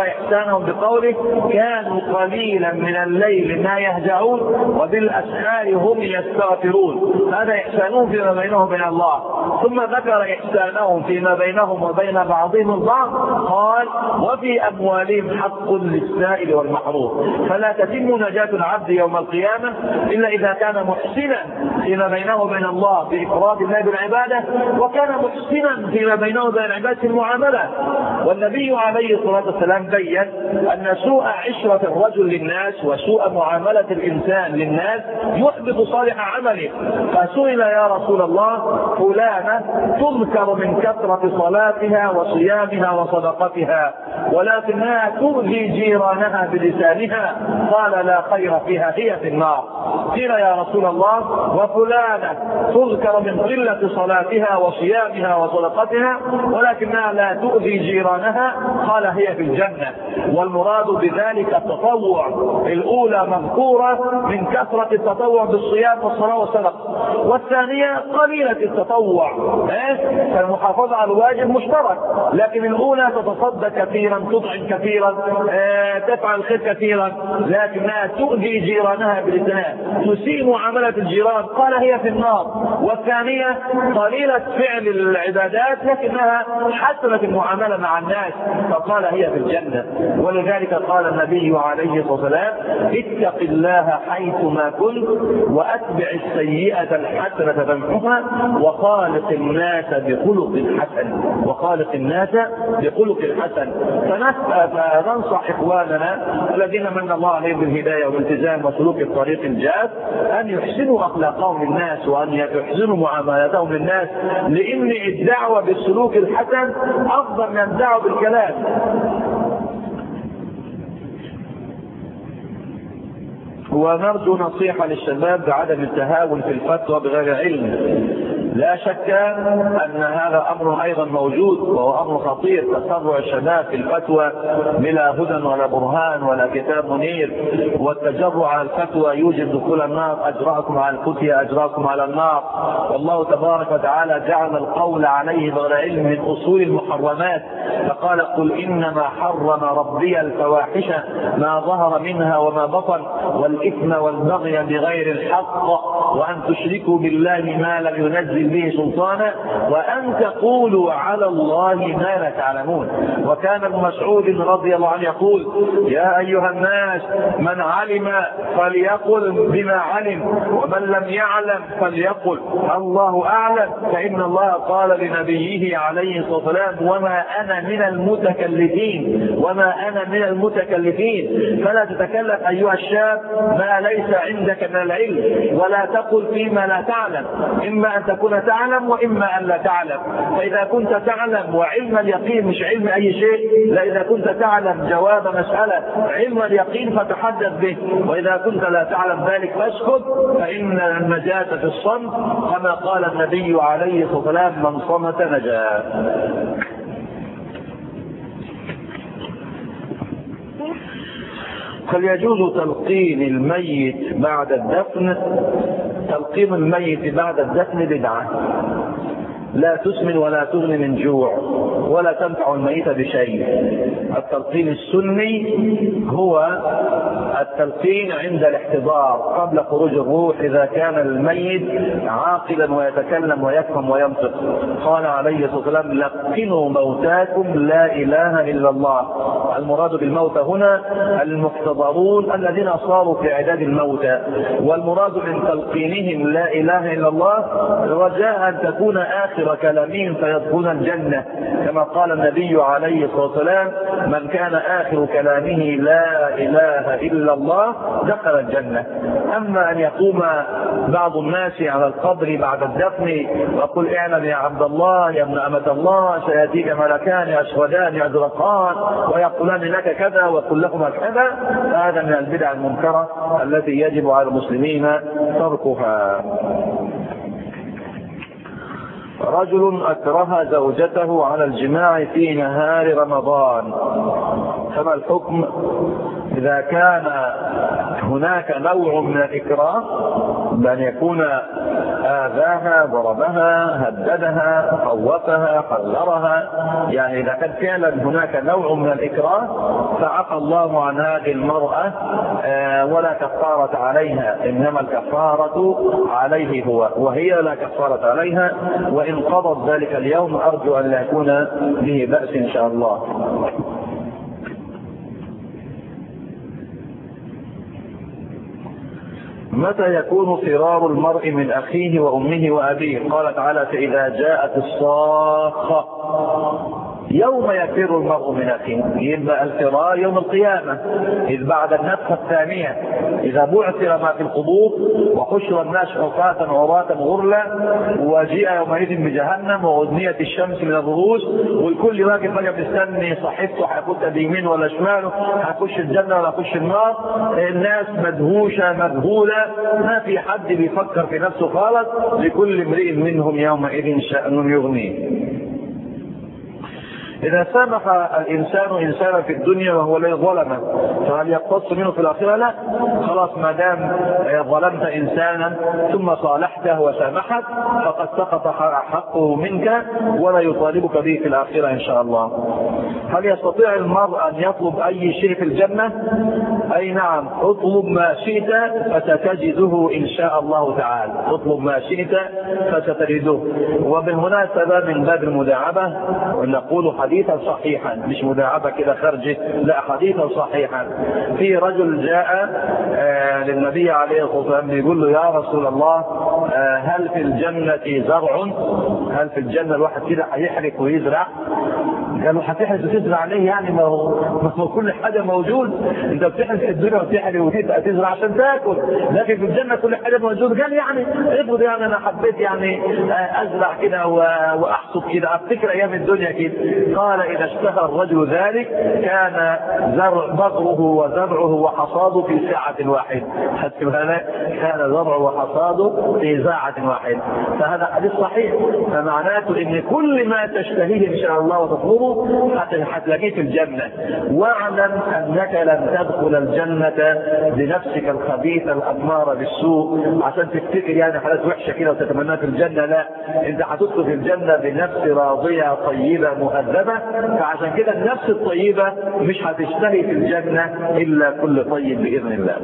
إحسانهم بقوله كانوا قليلا من الليل ما يهجعون وبالأسحار هم يستغفرون. هذا إحسانهم فيما بينهم وبين الله. ثم ذكر إحسانهم فيما بينهم وبين بعضهم البعض قال وفي أموالهم حق للسائل والمحروم. فلا تتم نجاة العبد يوم القيامة إلا إذا كان محسنا فيما بينه وبين الله بإفراد الله بالعبادة، وكان محسنا فيما بينه وبين العباد في المعاملة. والنبي عليه الصلاة والسلام بين أن سوء عشرة الرجل للناس وسوء معاملة الإنسان للناس يحبط صالح عمله. فسئل يا رسول الله فلانة تذكر من كثرة صلاتها وصيامها وصدقتها ولكنها تؤذي جيرانها بلسانها، قال لا خير فيها هي في النار. قيل يا رسول الله وفلانة تذكر من قلة صلاتها وصيامها وصدقتها ولكنها لا تؤذي جيرانها، قال هي في الجنة. والمراد بذلك التطوع. الأولى مذكورة من كثرة التطوع بالصيام والصلاة والصدقة، والثانية قليلة التطوع فالمحافظة على الواجب مشترك، لكن الأولى تتصدق كثيرا تطعم كثيرا تفعل الخير كثيرا لكنها تؤذي جيرانها بلسانها تسيء معاملة الجيران، قال هي في النار. والثانية قليلة فعل العبادات لكنها حسنة المعاملة مع الناس، فقال هي في الجنة. ولذلك قال النبي عليه الصلاة والسلام اتق الله حيثما كنت وأتبع السيئة الحسنة تمحها وخالق الناس بخلق حسن وخالق الناس بخلق حسن. فننصح إخواننا الذين من الله عليهم بالهداية والالتزام وسلوك الطريق الجاد أن يحسنوا أخلاقهم للناس وأن يحسنوا معاملاتهم للناس، لأن الدعوة بالسلوك الحسن أفضل من الدعوة بالكلام. ونرجو نصيحة للشباب بعدم التهاون في الفتوى بغير علم. لا شك أن هذا أمر أيضا موجود وهو أمر خطير، تسرع الشباب في الفتوى بلا هدى ولا برهان ولا كتاب منير، والتجرع على الفتوى يوجب دخول النار. أجراكم على الفتية أجراكم على النار. والله تبارك وتعالى جعل القول عليه بغير علم من أصول المحرمات، فقال قل إنما حرم ربي الفواحش ما ظهر منها وما بطن والإثم والبغي بغير الحق وأن تشركوا بالله ما لم ينزل به سلطانا وأن تقولوا على الله ما لا تعلمون. وكان ابن مسعود رضي الله عنه يقول يا أيها الناس من علم فليقل بما علم ومن لم يعلم فليقل الله أعلم، فإن الله قال لنبيه عليه الصلاة والسلام وما أنا من المتكلفين وما أنا من المتكلفين. فلا تتكلف أيها الشاب ما ليس عندك من العلم ولا تقل فيما لا تعلم، إما أن تكون تعلم وإما أن لا تعلم. فإذا كنت تعلم وعلم اليقين مش علم أي شيء، لا إذا كنت تعلم جواب مسألة علم اليقين فتحدث به، وإذا كنت لا تعلم ذلك فاسكت، فإن النجاة في الصمت كما قال النبي عليه الصلاة والسلام من صمت نجا. هل يجوز تلقين الميت بعد الدفن؟ تلقين الميت بعد الدفن بدعة لا تسمن ولا تغني من جوع ولا تنفع الميت بشيء. التلقين السني هو التلقين عند الاحتضار قبل خروج الروح إذا كان الميت عاقلا ويتكلم ويفهم وينطق. قال عليه الصلاة والسلام لقنوا موتاكم لا إله إلا الله. المراد بالموتى هنا المحتضرون الذين صاروا في عداد الموتى، والمراد من تلقينهم لا إله إلا الله رجاء أن تكون آخر كلامهم فيدخلون الجنة، كما قال النبي عليه الصلاة والسلام من كان آخر كلامه لا إله إلا الله دخل الجنة. أما أن يقوم بعض الناس على القبر بعد الدفن وقل اعلم يا عبد الله يا ابن أمة الله سيأتيك ملكان أسودان يزرقان ويقولان لك كذا وقل لهما كذا، هذا من البدع المنكرة التي يجب على المسلمين تركها. رجل أكره زوجته على الجماع في نهار رمضان، فما الحكم إذا كان هناك نوع من الإكراه بأن يكون آذاها، ضربها، هددها، خوفها، حذرها، يعني إذا كان فعلا هناك نوع من الإكراه فعفى الله عن هذه المرأة ولا كفارة عليها، إنما الكفارة عليه هو، وهي لا كفارة عليها، وإن قضت ذلك اليوم أرجو أن لا يكون به بأس إن شاء الله. متى يكون فرار المرء من أخيه وأمه وأبيه؟ قال تعالى: فإذا جاءت الصاخة يوم يفر المرء من أخيه. يبقى الفرار يوم القيامة، إذ بعد النفخة الثانية إذا بعثر ما في القبور وحشر الناس حفاة عراة غرلا وجيء يومئذ بجهنم وأدنيت الشمس من الرؤوس، والكل واقف بقى مستني صحيفته هيخش بيمين ولا شماله، هيخش الجنة ولا هيخش النار. الناس مدهوشة مذهولة، ما في حد بيفكر في نفسه خالص، لكل امرئ منهم يومئذ شأن يغنيه. إذا سامح الإنسان إنسانا في الدنيا وهو لا ظلمه فهل يقتص منه في الآخرة؟ لا، خلاص ما دام ظلمت إنسانا ثم صالحته وسامحت فقد سقط حقه منك ولا يطالبك به في الآخرة إن شاء الله. هل يستطيع المرء أن يطلب أي شيء في الجنة؟ أي نعم، اطلب ما شئت فستجده إن شاء الله تعالى، اطلب ما شئت فستجده. وبالمناسبة من باب المداعبة نقول حديثا صحيحا، مش مداعبة كده خارجه، لا، حديثا صحيحا. في رجل جاء آه للنبي عليه الصلاة والسلام يقول له: يا رسول الله، آه هل في الجنة زرع؟ هل في الجنة الواحد كده هيحرق ويزرع؟ قالوا: هتحرق وتزرع ليه يعني؟ ما هو ما هو كل حاجة موجود، انت بتحرق في الدنيا وتحرق وتبقى تزرع عشان تاكل، لكن في الجنة كل حاجة موجود. قال: يعني افرض يعني انا حبيت يعني آه ازرع كده واحصد كده، افتكر ايام الدنيا كده. قال: إذا اشتهى الرجل ذلك كان زرع بذره وزرعه وحصاده في ساعة واحدة. حتى كان زرعه وحصاده في ساعة واحدة. فهذا حديث صحيح، فمعناته إن كل ما تشتهيه إن شاء الله وتطلبه هتلاقيه في الجنة. واعلم أنك لن تدخل الجنة بنفسك الخبيثة الأمارة بالسوء عشان تفتكر يعني حالات وحشة كده وتتمنى في الجنة، لا، أنت هتدخل في الجنة بنفس راضية طيبة مهذبة. فعشان كده النفس الطيبة مش هتشتهي في الجنة إلا كل طيب بإذن الله.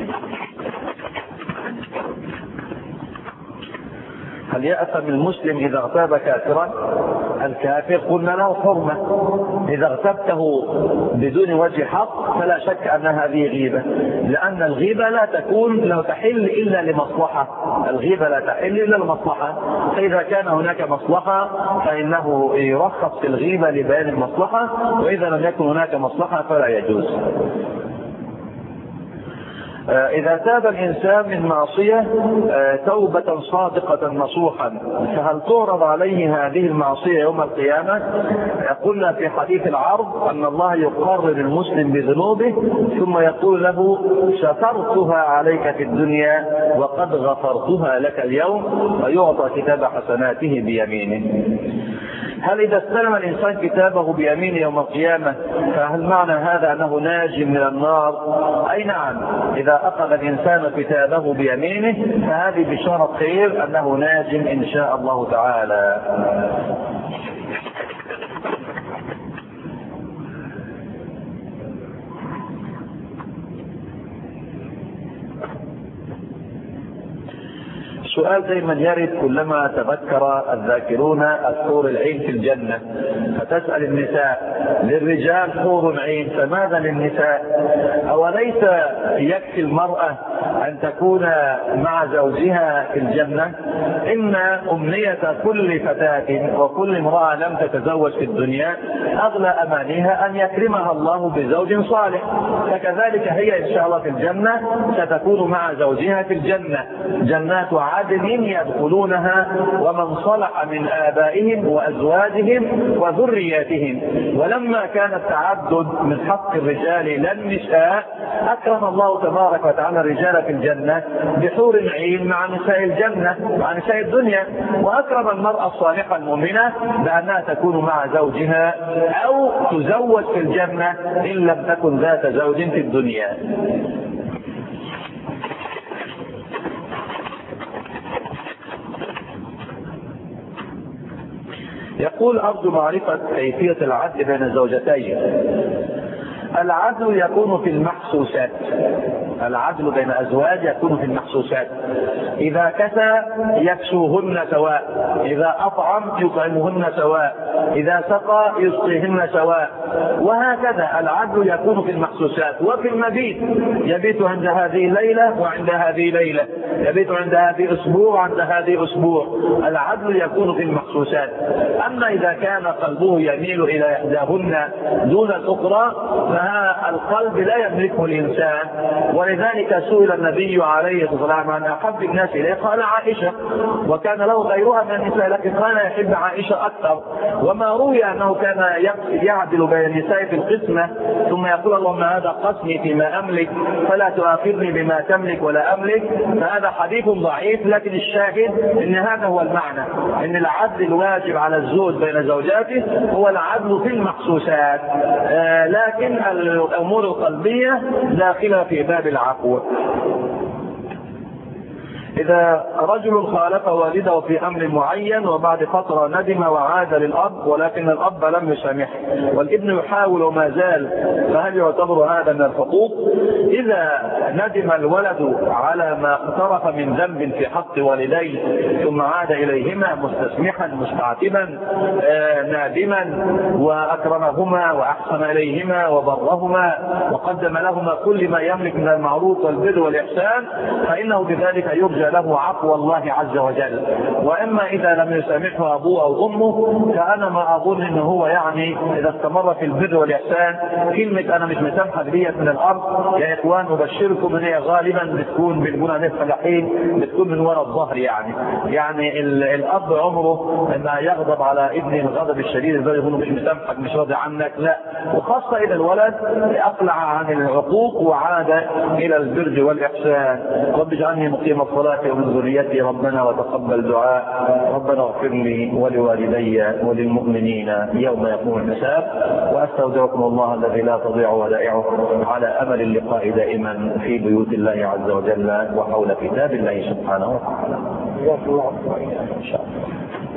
هل يأثم المسلم إذا اغتاب كافرا؟ الكافر قلنا له حرمة، إذا اغتبته بدون وجه حق فلا شك أن هذه غيبة، لأن الغيبة لا تكون لا تحل إلا لمصلحة، الغيبة لا تحل إلا لمصلحة، فإذا كان هناك مصلحة فإنه يرخص في الغيبة لبيان المصلحة، وإذا لم يكن هناك مصلحة فلا يجوز. إذا تاب الإنسان من معصية توبة صادقة نصوحا فهل تعرض عليه هذه المعصية يوم القيامة؟ قلنا في حديث العرض أن الله يقرر المسلم بذنوبه ثم يقول له: سترتها عليك في الدنيا وقد غفرتها لك اليوم، ويعطى كتاب حسناته بيمينه. هل إذا استلم الإنسان كتابه بيمينه يوم القيامة فهل معنى هذا أنه ناج من النار؟ أي نعم، إذا أخذ الإنسان كتابه بيمينه فهذه بشارة خير أنه ناج إن شاء الله تعالى. سؤال دائما يرد كلما تذكر الذاكرون الحور العين في الجنة، فتسأل النساء: للرجال حور عين فماذا للنساء؟ أوليس يكفي المرأة أن تكون مع زوجها في الجنة؟ إن أمنية كل فتاة وكل امرأة لم تتزوج في الدنيا أغلى أمانيها أن يكرمها الله بزوج صالح، فكذلك هي إن شاء الله في الجنة ستكون مع زوجها في الجنة، جنات عدن يدخلونها ومن صلح من آبائهم وأزواجهم وذرياتهم. ولما كان التعدد من حق الرجال للنساء أكرم الله تبارك وتعالى الرجال في الجنة بحور عين مع نساء الجنة مع نساء الدنيا، وأكرم المرأة الصالحة المؤمنة بأنها تكون مع زوجها أو تزوج في الجنة إن لم تكن ذات زوج في الدنيا. يقول أرجو معرفة كيفية العدل بين الزوجتين. العدل يكون في المحسوسات، العدل بين أزواج يكون في المحسوسات. إذا كسى يكسوهن سواء، إذا أطعم يطعمهن سواء، إذا سقى يسقيهن سواء، وهكذا العدل يكون في المحسوسات. وفي المبيت يبيت عند هذه ليلة وعند هذه ليلة، يبيت عند هذه أسبوع وعند هذه أسبوع. العدل يكون في المحسوسات. أما إذا كان قلبه يميل إلى إحداهن دون الأخرى فالقلب لا يملكه الإنسان. ولذلك سئل النبي عليه الصلاة والسلام عن أحب الناس إليه، قال عائشة، وكان له غيرها من النساء لكن كان يحب عائشة أكثر. وما روي أنه كان يعدل بين النساء في القسمة ثم يقول اللهم هذا قسمي فيما أملك فلا تؤاخذني بما تملك ولا أملك، فهذا حديث ضعيف. لكن الشاهد أن هذا هو المعنى، أن العدل الواجب على الزوج بين زوجاته هو العدل في المحسوسات، آه لكن الأمور القلبية داخلة في باب العفو. إذا رجل خالف والده في أمر معين وبعد فترة ندم وعاد للأب ولكن الأب لم يسامحه والابن يحاول وما زال، فهل يعتبر هذا من الحقوق؟ إذا ندم الولد على ما اقترف من ذنب في حق والديه ثم عاد إليهما مستسمحا مستعتبا آه نادما وأكرمهما وأحسن إليهما وبرهما وقدم لهما كل ما يملك من المعروف والبر والإحسان، فإنه بذلك يرجى له عفو الله عز وجل. واما اذا لم يسامحه ابوه او امه كان ما اظن انه هو يعني اذا استمر في البر والاحسان كلمه انا مش مسامحه ديت من الارض يا اخوان ابشركم ان هي غالبا بتكون بالبنى الفلاحين بتكون من وراء الظهر. يعني يعني الاب عمره ما يغضب على ابنه الغضب الشديد الذي يقول مش مسامحك مش راضي عنك، لا، وخاصه اذا الولد اقلع عن العقوق وعاد الى البر والاحسان. رب اجعلني مقيم الصلاه ومن ذريتي ربنا وتقبل دعاء، ربنا اغفر لي ولوالدي وللمؤمنين يوم يقوم الحساب. واستودعكم الله الذي لا تضيع ودائعه على امل اللقاء دائما في بيوت الله عز وجل وحول كتاب الله سبحانه وتعالى. ان شاء الله.